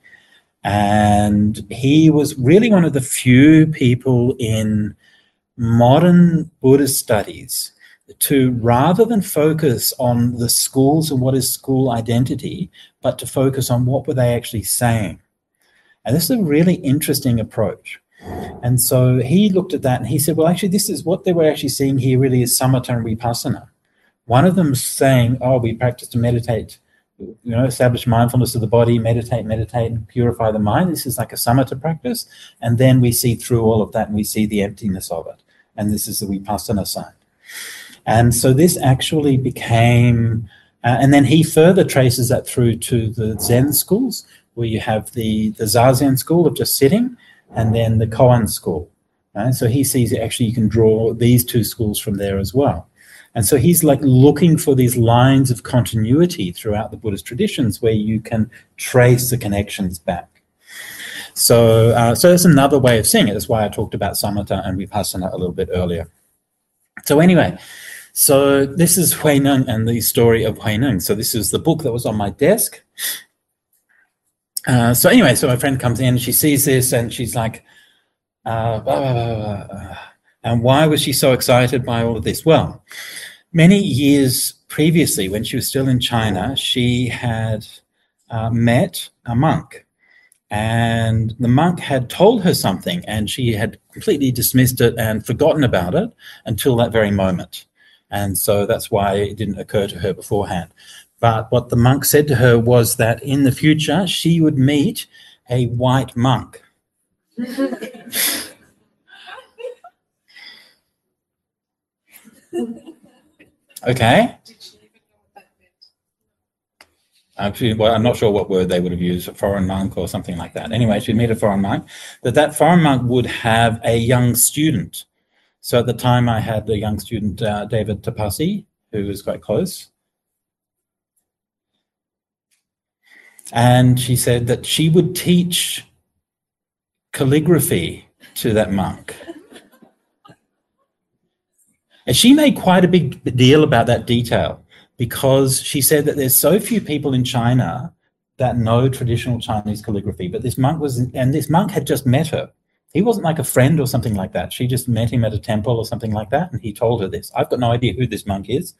And he was really one of the few people in modern Buddhist studies to, rather than focus on the schools and what is school identity, but to focus on what were they actually saying. And this is a really interesting approach. And so he looked at that and he said, well, actually, this is what they were actually seeing here really is samatha and vipassana. One of them saying, oh, we practice to meditate, you know, establish mindfulness of the body, meditate, meditate, and purify the mind. This is like a samatha practice. And then we see through all of that and we see the emptiness of it. And this is the vipassana side. And so this actually became, uh, and then he further traces that through to the Zen schools, where you have the, the Zazen school of just sitting, and then the Koan school. Right? So he sees actually you can draw these two schools from there as well. And so he's like looking for these lines of continuity throughout the Buddhist traditions where you can trace the connections back. So, uh, so that's another way of seeing it. That's why I talked about samatha and vipassana a little bit earlier. So anyway, so this is Huineng and the story of Huineng. So this is the book that was on my desk. Uh, so anyway, so my friend comes in, she sees this, and she's like, uh, blah, blah, blah, blah. And why was she so excited by all of this? Well, many years previously, when she was still in China, she had uh, met a monk, and the monk had told her something, and she had completely dismissed it and forgotten about it until that very moment. And so that's why it didn't occur to her beforehand. But what the monk said to her was that in the future, she would meet a white monk. Okay. Did she even know what that meant? Actually, well, I'm not sure what word they would have used, a foreign monk or something like that. Anyway, she'd meet a foreign monk, that that foreign monk would have a young student. So at the time I had a young student, uh, David Tapasi, who was quite close. And she said that she would teach calligraphy to that monk. And she made quite a big deal about that detail, because she said that there's so few people in China that know traditional Chinese calligraphy, but this monk was, and this monk had just met her. He wasn't like a friend or something like that. She just met him at a temple or something like that, and he told her this. I've got no idea who this monk is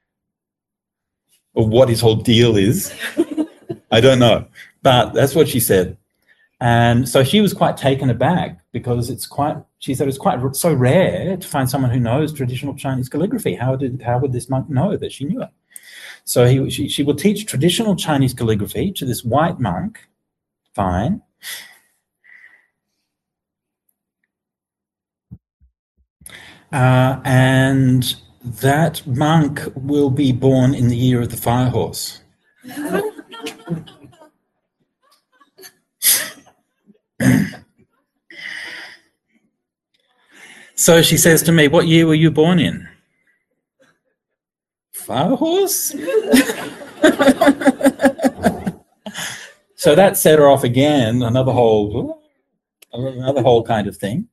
or what his whole deal is. I don't know, but that's what she said. And so she was quite taken aback, because it's quite, she said it's quite so rare to find someone who knows traditional Chinese calligraphy. How did, how would this monk know that she knew it? So he, she, she would teach traditional Chinese calligraphy to this white monk. Fine. Uh, and that monk will be born in the year of the fire horse. So she says to me, what year were you born in? Fire horse? So that set her off again, another whole, another whole kind of thing.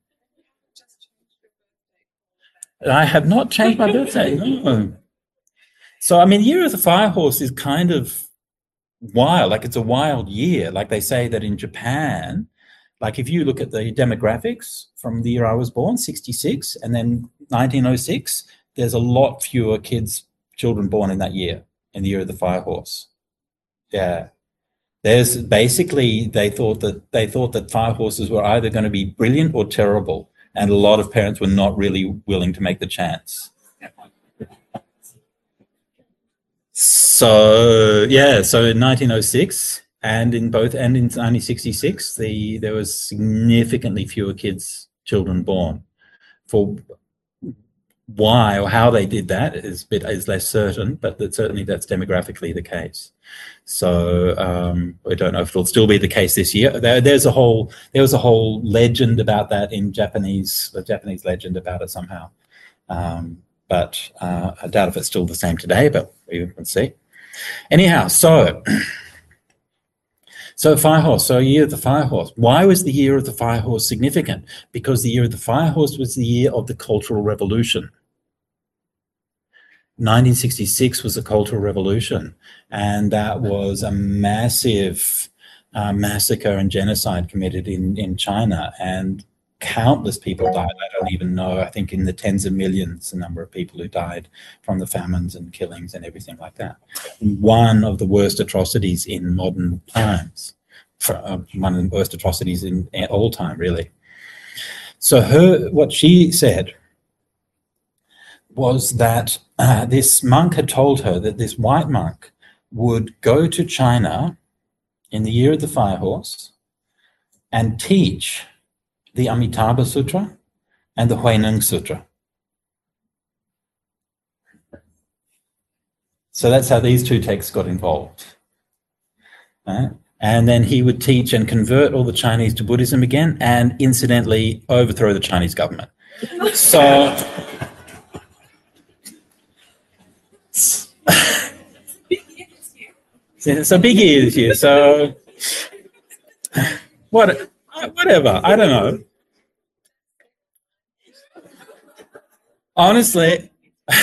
I have not changed my birthday, no. So, I mean, Year of the Fire Horse is kind of wild, like it's a wild year. Like they say that in Japan, like if you look at the demographics from the year I was born, sixty-six, and then nineteen oh six, there's a lot fewer kids, children born in that year, in the Year of the Fire Horse. Yeah. There's basically, they thought that they thought that fire horses were either going to be brilliant or terrible. And a lot of parents were not really willing to make the chance. So yeah, so in nineteen oh six and in both and in nineteen sixty-six, the there was significantly fewer kids, children born. For why or how they did that is bit is less certain, but that certainly that's demographically the case. So um, I don't know if it'll still be the case this year. There, there's a whole there was a whole legend about that in Japanese, the Japanese legend about it somehow. Um, but uh, I doubt if it's still the same today, but we will see. Anyhow, so so fire horse, so year of the fire horse. Why was the year of the fire horse significant? Because the year of the fire horse was the year of the Cultural Revolution. nineteen sixty-six was the Cultural Revolution, and that was a massive uh, massacre and genocide committed in, in China, and countless people died. I don't even know, I think in the tens of millions, the number of people who died from the famines and killings and everything like that. One of the worst atrocities in modern times, for, uh, one of the worst atrocities in, in all time, really. So her, what she said was that uh, this monk had told her that this white monk would go to China in the year of the fire horse and teach the Amitabha Sutra and the Huineng Sutra. So that's how these two texts got involved. Right? And then he would teach and convert all the Chinese to Buddhism again, and incidentally overthrow the Chinese government. So it's a big year this year, so what, whatever, I don't know. Honestly,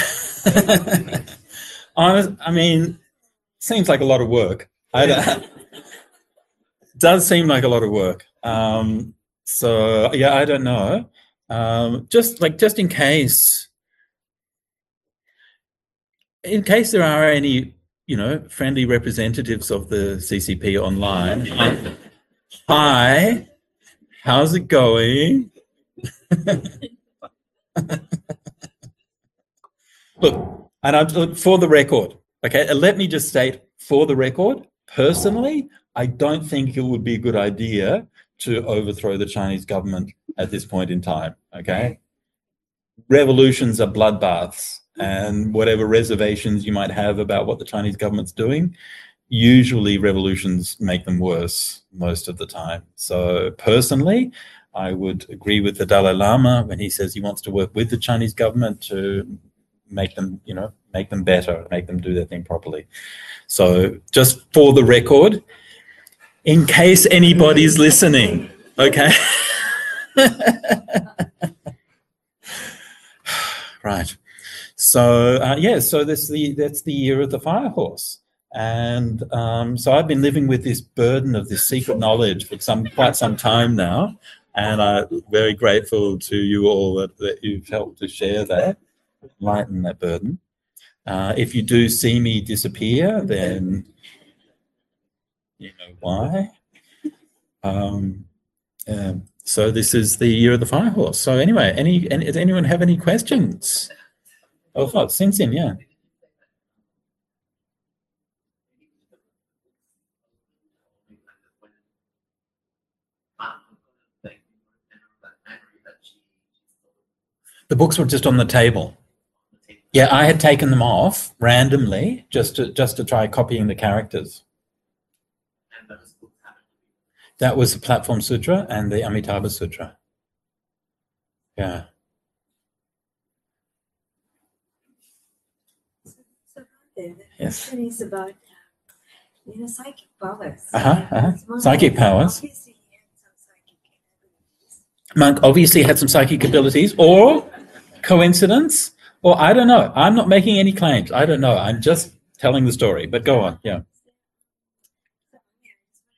honest, I mean, seems like a lot of work. I don't, it does seem like a lot of work. Um, so yeah, I don't know. Um, just like, just in case, in case there are any, you know, friendly representatives of the C C P online, hi, how's it going? Look, and I'm, look, for the record, okay, let me just state, for the record, personally, I don't think it would be a good idea to overthrow the Chinese government at this point in time, okay? Revolutions are bloodbaths, and whatever reservations you might have about what the Chinese government's doing, usually revolutions make them worse most of the time. So personally, I would agree with the Dalai Lama when he says he wants to work with the Chinese government to make them, you know, make them better, make them do their thing properly. So just for the record, in case anybody's listening, okay? Right. So uh, yeah, so that's the that's the year of the fire horse, and um, so I've been living with this burden of this secret knowledge for some quite some time now, and I'm very grateful to you all that, that you've helped to share that, lighten that burden. Uh, if you do see me disappear, then you know why. Um, um, so this is the year of the fire horse. So anyway, any, any does anyone have any questions? Oh, thought Sinsin, yeah. The books were just on the table. Yeah, I had taken them off randomly just to just to try copying the characters. That was the Platform Sutra and the Amitabha Sutra. Yeah. The Yes. question is about, uh, you know, psychic powers. Uh-huh, uh-huh. Monk Psychic powers. obviously had some psychic abilities. Monk obviously had some psychic abilities, or coincidence, or I don't know. I'm not making any claims. I don't know. I'm just telling the story, but go on, yeah. So, yeah,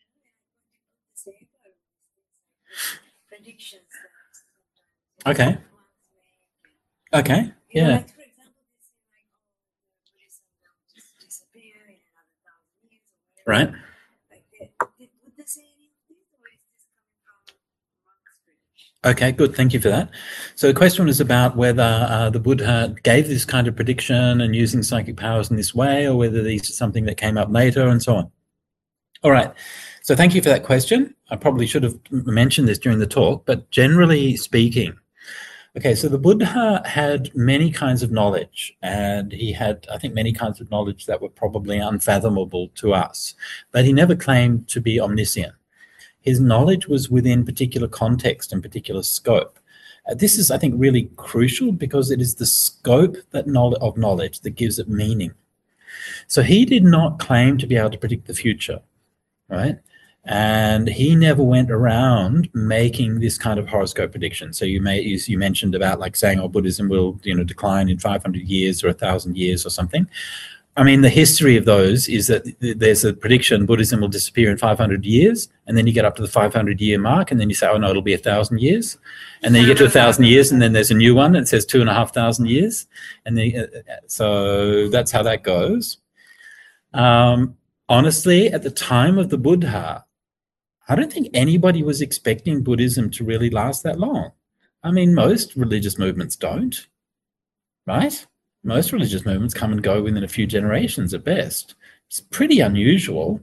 it's what I know, and what predictions that Okay. sometimes monks make. Okay, You know, yeah. like, for example, they say like, oh, the Buddhism will just disappear in another thousand years or whatever. Right. Like, they, did, would they say any of this, or is this coming from monks' prediction? Okay, good. Thank you for that. So the question was about whether uh, the Buddha gave this kind of prediction and using psychic powers in this way, or whether these are something that came up later and so on. All right. So thank you for that question. I probably should have mentioned this during the talk, but generally speaking, okay, so the Buddha had many kinds of knowledge, and he had, I think, many kinds of knowledge that were probably unfathomable to us, but he never claimed to be omniscient. His knowledge was within particular context and particular scope. Uh, this is, I think, really crucial because it is the scope that knowledge, of knowledge that gives it meaning. So he did not claim to be able to predict the future, right? And he never went around making this kind of horoscope prediction. So you may you, you mentioned about like saying, oh, Buddhism will, you know, decline in five hundred years or one thousand years or something. I mean, the history of those is that there's a prediction Buddhism will disappear in five hundred years, and then you get up to the five hundred year mark, and then you say, oh no, it'll be one thousand years. And then you get to one thousand years, and then there's a new one that says two and a half thousand years. And then, uh, so that's how that goes. Um, honestly, at the time of the Buddha, I don't think anybody was expecting Buddhism to really last that long. I mean, most religious movements don't, right? Most religious movements come and go within a few generations at best. It's pretty unusual.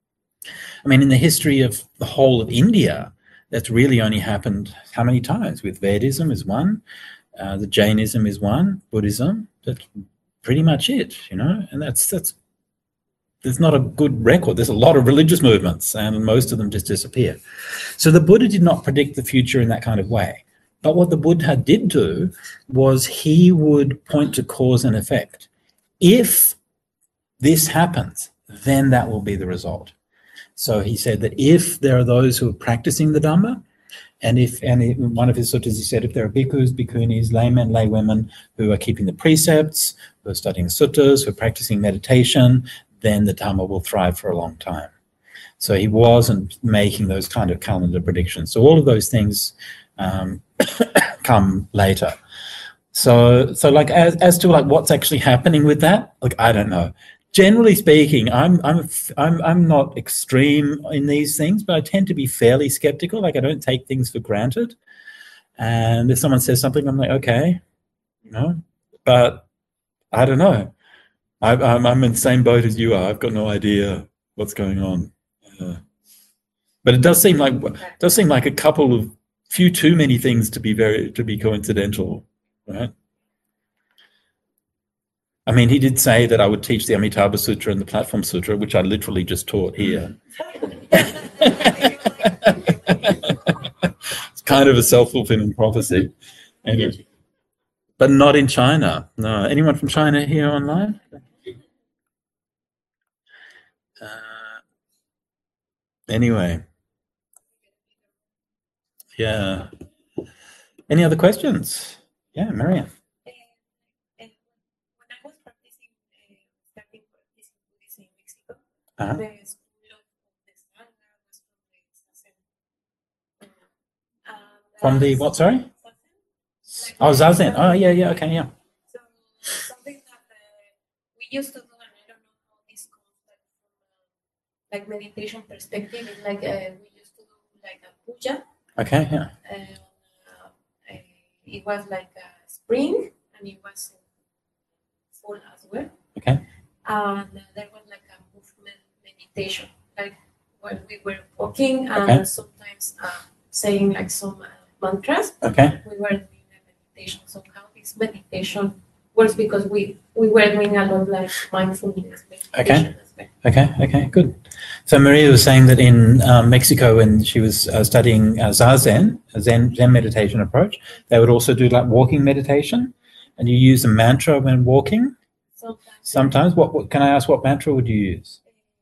I mean, in the history of the whole of India, that's really only happened how many times? With Vedism is one, uh, the Jainism is one, Buddhism, that's pretty much it, you know, and that's, that's, there's not a good record. There's a lot of religious movements, and most of them just disappear. So the Buddha did not predict the future in that kind of way. But what the Buddha did do was he would point to cause and effect. If this happens, then that will be the result. So he said that if there are those who are practicing the Dhamma, and if, and in one of his suttas, he said, if there are bhikkhus, bhikkhunis, laymen, laywomen who are keeping the precepts, who are studying suttas, who are practicing meditation, then the Dhamma will thrive for a long time. So he wasn't making those kind of calendar predictions. So all of those things um, come later. So, so like as as to like what's actually happening with that, like I don't know. Generally speaking, I'm I'm I'm I'm not extreme in these things, but I tend to be fairly skeptical. Like I don't take things for granted. And if someone says something, I'm like, okay, you know, but I don't know. I, I'm I'm in the same boat as you are. I've got no idea what's going on. Uh, but it does seem like it does seem like a couple of few too many things to be very to be coincidental, right? I mean, he did say that I would teach the Amitabha Sutra and the Platform Sutra, which I literally just taught here. It's kind of a self-fulfilling prophecy. Anyway. But not in China. No. Anyone from China here online? Uh, anyway. Yeah. Any other questions? Yeah, Marianne. And when I was practicing, uh, starting practicing Buddhism in Mexico, Uh-huh. the school of the Sangha was from the Zazen. And, From the uh, what, sorry? Zazen. Oh, Zazen. Oh, yeah, yeah, okay, yeah. So something that uh, we used to do, and I don't know how this comes like from uh, like meditation perspective. Is like uh, we used to do like a puja. Okay, yeah. And, uh, uh, it was like a spring, and it was uh, fall as well. Okay. And uh, there was like a movement meditation, like when we were walking and Okay. sometimes uh, saying like some uh, mantras. Okay. We were doing a meditation. So how this meditation works, because we we were doing a lot like mindfulness meditation Okay. as well. Okay, okay, good. So Maria was saying that in um, Mexico, when she was uh, studying uh, Zazen, a Zen, Zen meditation approach, they would also do like walking meditation, and you use a mantra when walking. Sometimes, Sometimes, what, what can I ask? What mantra would you use?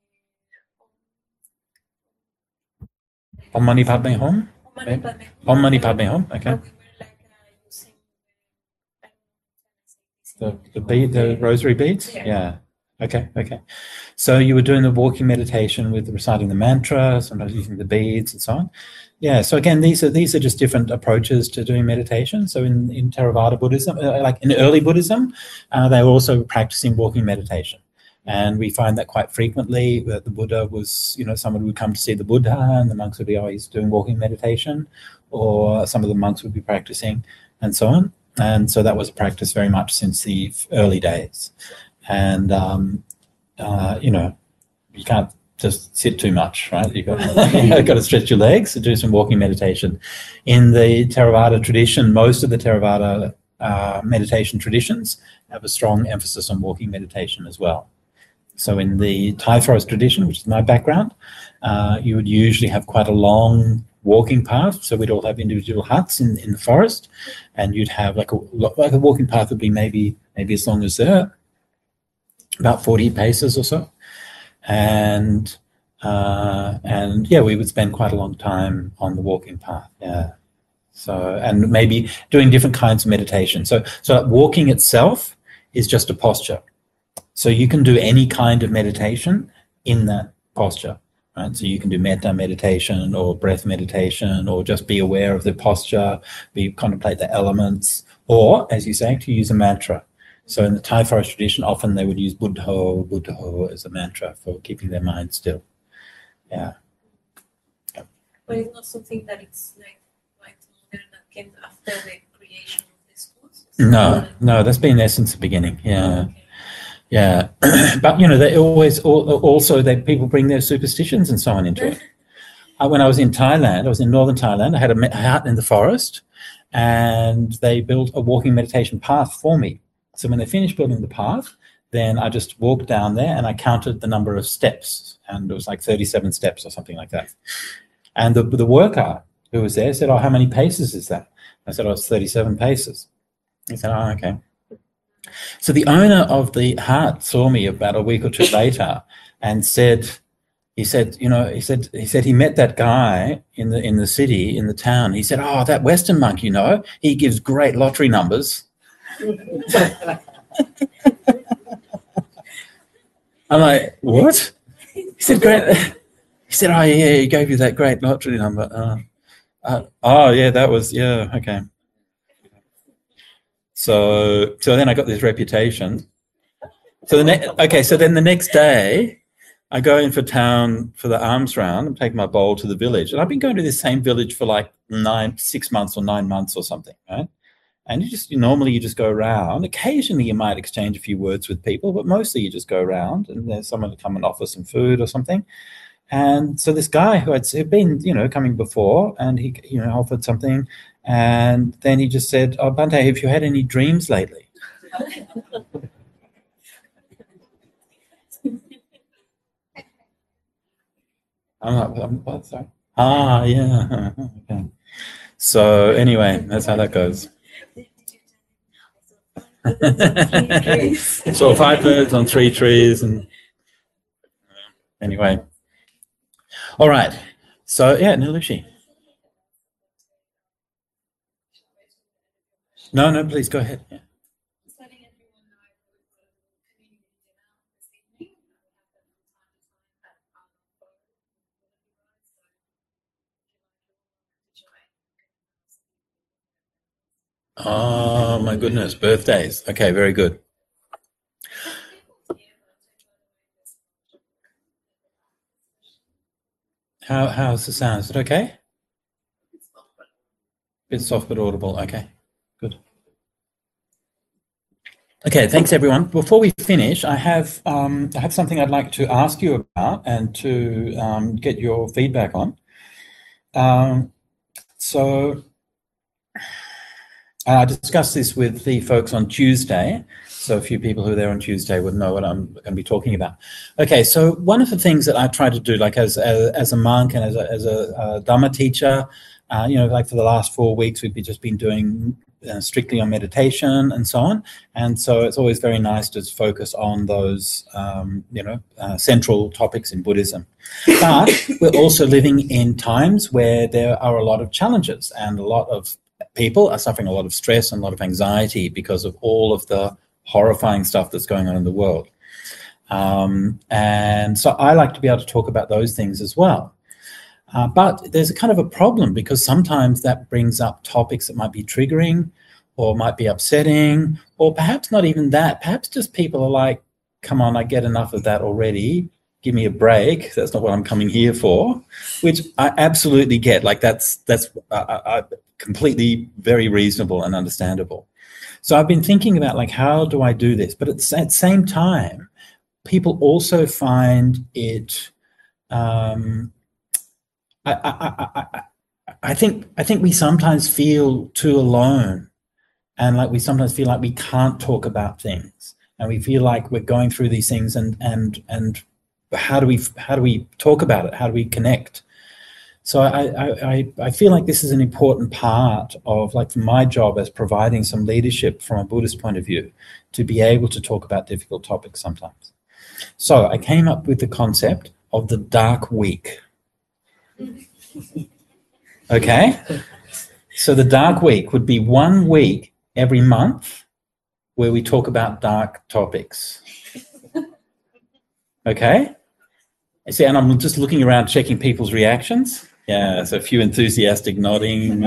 Om Mani Padme Hum. Om Mani Padme Hum. Om Mani Padme Hum. Okay. And we were like uh, using uh, I don't know, The the bead, the rosary beads. Yeah. Yeah. Okay. Okay. So you were doing the walking meditation with reciting the mantra, sometimes using the beads and so on. Yeah. So again, these are these are just different approaches to doing meditation. So in in Theravada Buddhism, uh, like in early Buddhism, uh, they were also practicing walking meditation. And we find that quite frequently that the Buddha was, you know, someone would come to see the Buddha and the monks would be always doing walking meditation, or some of the monks would be practicing and so on. And so that was a practice very much since the early days. And, um, uh, you know, you can't just sit too much, right? You've got, you've got to stretch your legs and do some walking meditation. In the Theravada tradition, most of the Theravada uh, meditation traditions have a strong emphasis on walking meditation as well. So in the Thai forest tradition, which is my background, uh, you would usually have quite a long walking path. So we'd all have individual huts in, in the forest, and you'd have like a like a walking path would be maybe maybe as long as that, about forty paces or so. And uh, and yeah, we would spend quite a long time on the walking path. Yeah. So and maybe doing different kinds of meditation. So so walking itself is just a posture. So you can do any kind of meditation in that posture, right? So you can do metta meditation or breath meditation, or just be aware of the posture, be contemplate the elements, or, as you say, to use a mantra. So in the Thai forest tradition, often they would use Buddho, Buddho as a mantra for keeping their mind still. Yeah. But it's not something that it's like quite modern that came after the creation of the schools. No, no, that's been there since the beginning. Yeah. Okay. Yeah, but you know, they always also they people bring their superstitions and so on into it. Uh, when I was in Thailand, I was in northern Thailand. I had a hut in the forest, and they built a walking meditation path for me. So when they finished building the path, then I just walked down there and I counted the number of steps, and it was like thirty-seven steps or something like that. And the the worker who was there said, "Oh, how many paces is that?" I said, "Oh, it's thirty-seven paces." He said, "Oh, okay." So the owner of the hut saw me about a week or two later and said, he said, you know, he said, he said he met that guy in the in the city, in the town. He said, "Oh, that Western monk, you know, he gives great lottery numbers." I'm like, "What?" He said, "Great." He said, "Oh, yeah, he gave you that great lottery number." Uh, uh, oh, yeah, that was, yeah, okay. So, so then I got this reputation. So the ne- okay, so then the next day, I go in for town for the arms round and take my bowl to the village. And I've been going to this same village for like nine, six months or nine months or something, right? And you just, you, normally you just go around. Occasionally you might exchange a few words with people, but mostly you just go around and there's someone to come and offer some food or something. And so this guy who had been, you know, coming before and he, you know, offered something. And then he just said, oh, Bhante, have you had any dreams lately? I'm like, I'm, what, sorry? Ah, yeah. Okay. So anyway, that's how that goes. So five birds on three trees, and anyway. All right. So yeah, Nilushi. No, no, please go ahead. Yeah. Oh my goodness, birthdays. Okay, very good. How how's the sound? Is it okay? Bit soft but audible. Okay, good. Okay, thanks everyone. Before we finish, I have um, I have something I'd like to ask you about and to um, get your feedback on. Um, so I discussed this with the folks on Tuesday. So a few people who are there on Tuesday would know what I'm going to be talking about. Okay, so one of the things that I try to do, like as as, as a monk and as a, as a, a Dhamma teacher, uh, you know, like for the last four weeks, we've just been doing uh, strictly on meditation and so on. And so it's always very nice to focus on those, um, you know, uh, central topics in Buddhism. But we're also living in times where there are a lot of challenges and a lot of people are suffering a lot of stress and a lot of anxiety because of all of the horrifying stuff that's going on in the world. Um, and so I like to be able to talk about those things as well. Uh, but there's a kind of a problem because sometimes that brings up topics that might be triggering or might be upsetting, or perhaps not even that. Perhaps just people are like, come on, I get enough of that already. Give me a break. That's not what I'm coming here for, which I absolutely get. Like that's, that's uh, uh, completely very reasonable and understandable. So I've been thinking about like, how do I do this? But at the same time, people also find it, um, I, I, I, I, I think I think we sometimes feel too alone, and like we sometimes feel like we can't talk about things, and we feel like we're going through these things, and and and how do we how do we talk about it? How do we connect? So I I I feel like this is an important part of like my job as providing some leadership from a Buddhist point of view, to be able to talk about difficult topics sometimes. So I came up with the concept of the dark week. Okay, so the dark week would be one week every month where we talk about dark topics. Okay, see, and I'm just looking around checking people's reactions. Yeah, so a few enthusiastic nodding.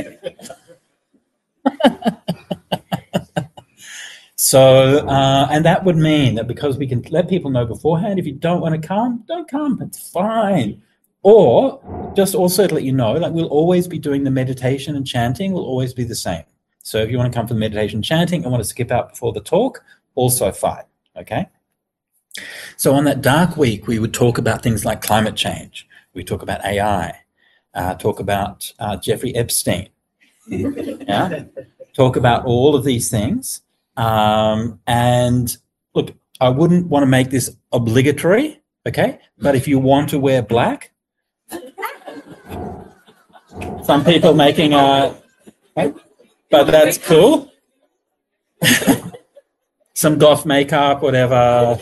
So, uh, and that would mean that because we can let people know beforehand, if you don't want to come, don't come, it's fine. Or just also to let you know, like we'll always be doing the meditation and chanting will always be the same. So if you want to come for the meditation and chanting and want to skip out before the talk, also fine, okay? So on that dark week, we would talk about things like climate change. We talk about A I, uh, talk about uh, Jeffrey Epstein, yeah? Talk about all of these things. Um, and look, I wouldn't want to make this obligatory, okay? But if you want to wear black, some people making a, okay, but that's cool. Some goth makeup, whatever.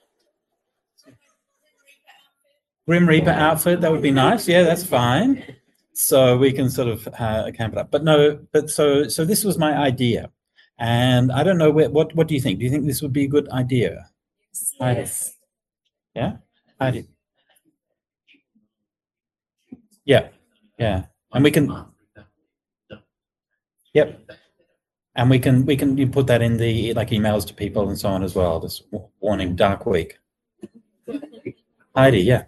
Grim Reaper outfit, that would be nice. Yeah, that's fine. So we can sort of uh, camp it up. But no, but so so this was my idea. And I don't know, where, what what do you think? Do you think this would be a good idea? Yes. Yeah? I do. Yeah, yeah. And we can, yep. And we can we can you put that in the like emails to people and so on as well. This warning, dark week. Heidi, yeah.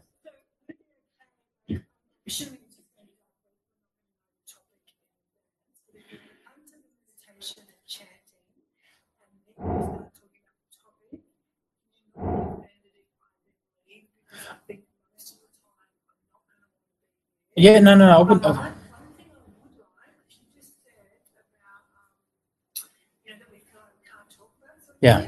Yeah, no, no, no. I wouldn't. I, yeah.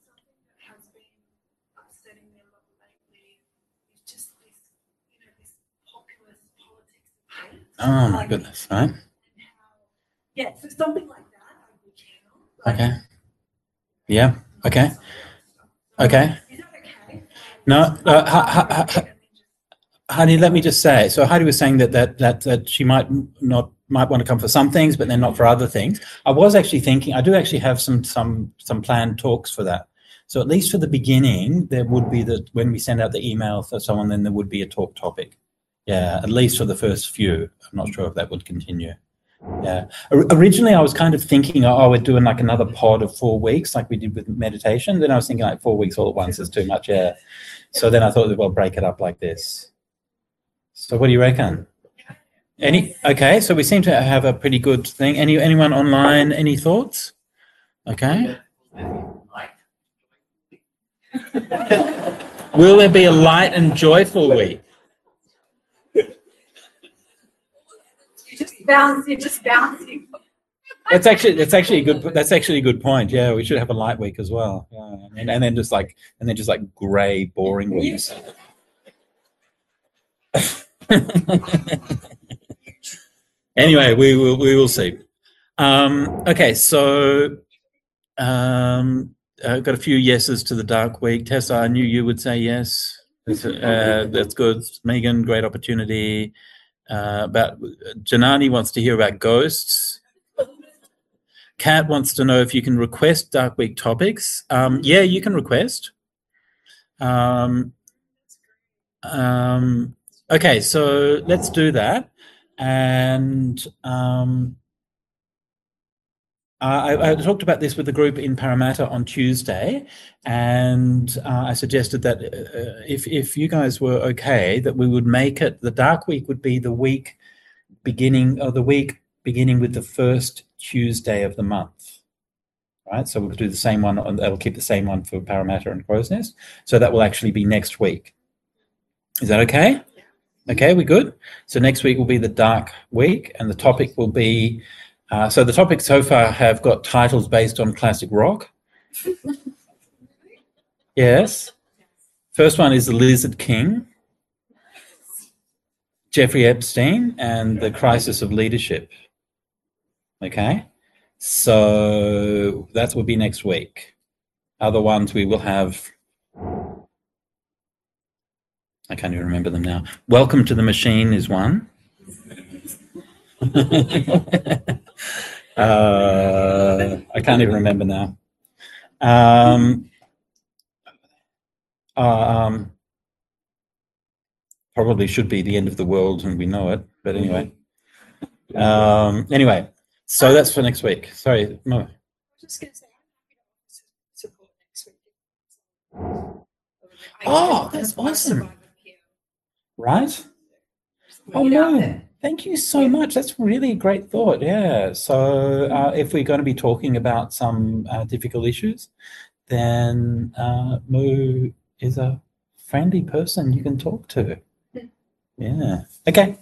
Oh my goodness, right? Yeah, so something like that. Okay. Yeah. Okay. Okay. Is that okay? No, uh, ha, ha, ha, Heidi, let me just say. So Heidi was saying that that that that she might not might want to come for some things, but then not for other things. I was actually thinking. I do actually have some some some planned talks for that. So at least for the beginning, there would be that when we send out the email for someone, then there would be a talk topic. Yeah, at least for the first few. I'm not sure if that would continue. Yeah. O- originally, I was kind of thinking, oh, we're doing like another pod of four weeks, like we did with meditation. Then I was thinking like four weeks all at once is too much. Yeah. So then I thought, well, break it up like this. So what do you reckon? Any? Okay. So we seem to have a pretty good thing. Any anyone online? Any thoughts? Okay. Will there be a light and joyful week? You're just bouncing, you're just bouncing. That's actually that's actually a good that's actually a good point. Yeah, we should have a light week as well. Yeah, and, and then just like and then just like grey, boring weeks. Anyway, we will we will see. Um, okay, so um, I've got a few yeses to the dark week. Tessa, I knew you would say yes. That's, uh, that's good. Megan, great opportunity. Uh, about Janani wants to hear about ghosts. Kat wants to know if you can request Dark Week topics. Um, yeah, you can request. Um, um, okay, so let's do that. And um, I, I talked about this with the group in Parramatta on Tuesday, and uh, I suggested that uh, if if you guys were okay, that we would make it the Dark Week would be the week beginning or the week beginning with the first Tuesday of the month, right? So we'll do the same one, and that'll keep the same one for Parramatta and Crow's Nest. So that will actually be next week. Is that okay? Okay, we good? So next week will be the Dark Week, and the topic will be. Uh, so the topics so far have got titles based on classic rock. Yes. First one is The Lizard King, Jeffrey Epstein, and The Crisis of Leadership. Okay. So that will be next week. Other ones we will have. I can't even remember them now. Welcome to the Machine is one. uh, I can't even remember now. Um, uh, um, probably should be The End of the World, and we know it. But anyway, um, anyway, so that's for next week. Sorry, Mo. I was just going to say, I'm happy to support next week. Oh, that's awesome. Right? Oh no. Thank you so much. That's really a great thought. Yeah. So uh, if we're going to be talking about some uh, difficult issues, then uh, Moo is a friendly person you can talk to. Yeah. Okay.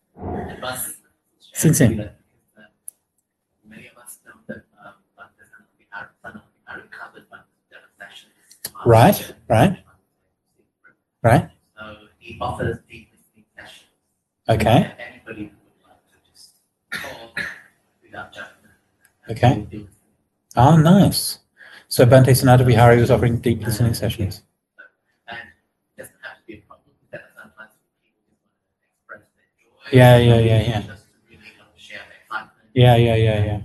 Since then. Many of us know that um, we are are recovered by the sessions. Right. Right. Right. So he offers deep listening sessions. Okay. Anybody who would like to just talk without judgment. Okay. Oh, nice. So Bhante Sanata Vihari was offering deep listening sessions. And it doesn't have to be a problem. That sometimes people just want to express their joy. Yeah, yeah, yeah, yeah. Just to really want to share their excitement. Yeah, yeah, yeah, yeah.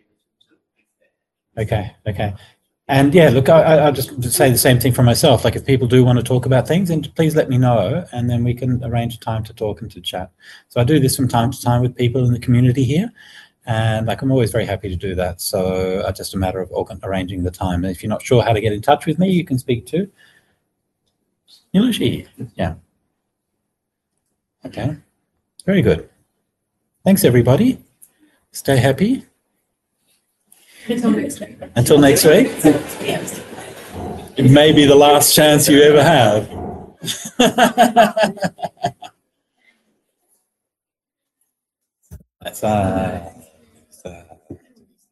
Okay, okay. And yeah, look, I, I'll just say the same thing for myself. Like if people do want to talk about things, then please let me know, and then we can arrange a time to talk and to chat. So I do this from time to time with people in the community here, And like, I'm always very happy to do that. So uh, just a matter of organ- arranging the time. And if you're not sure how to get in touch with me, you can speak to Nilushi. Yeah. Okay. Very good. Thanks, everybody. Stay happy. Until next week. Until next week. Yes. It may be the last chance you ever have. That's uh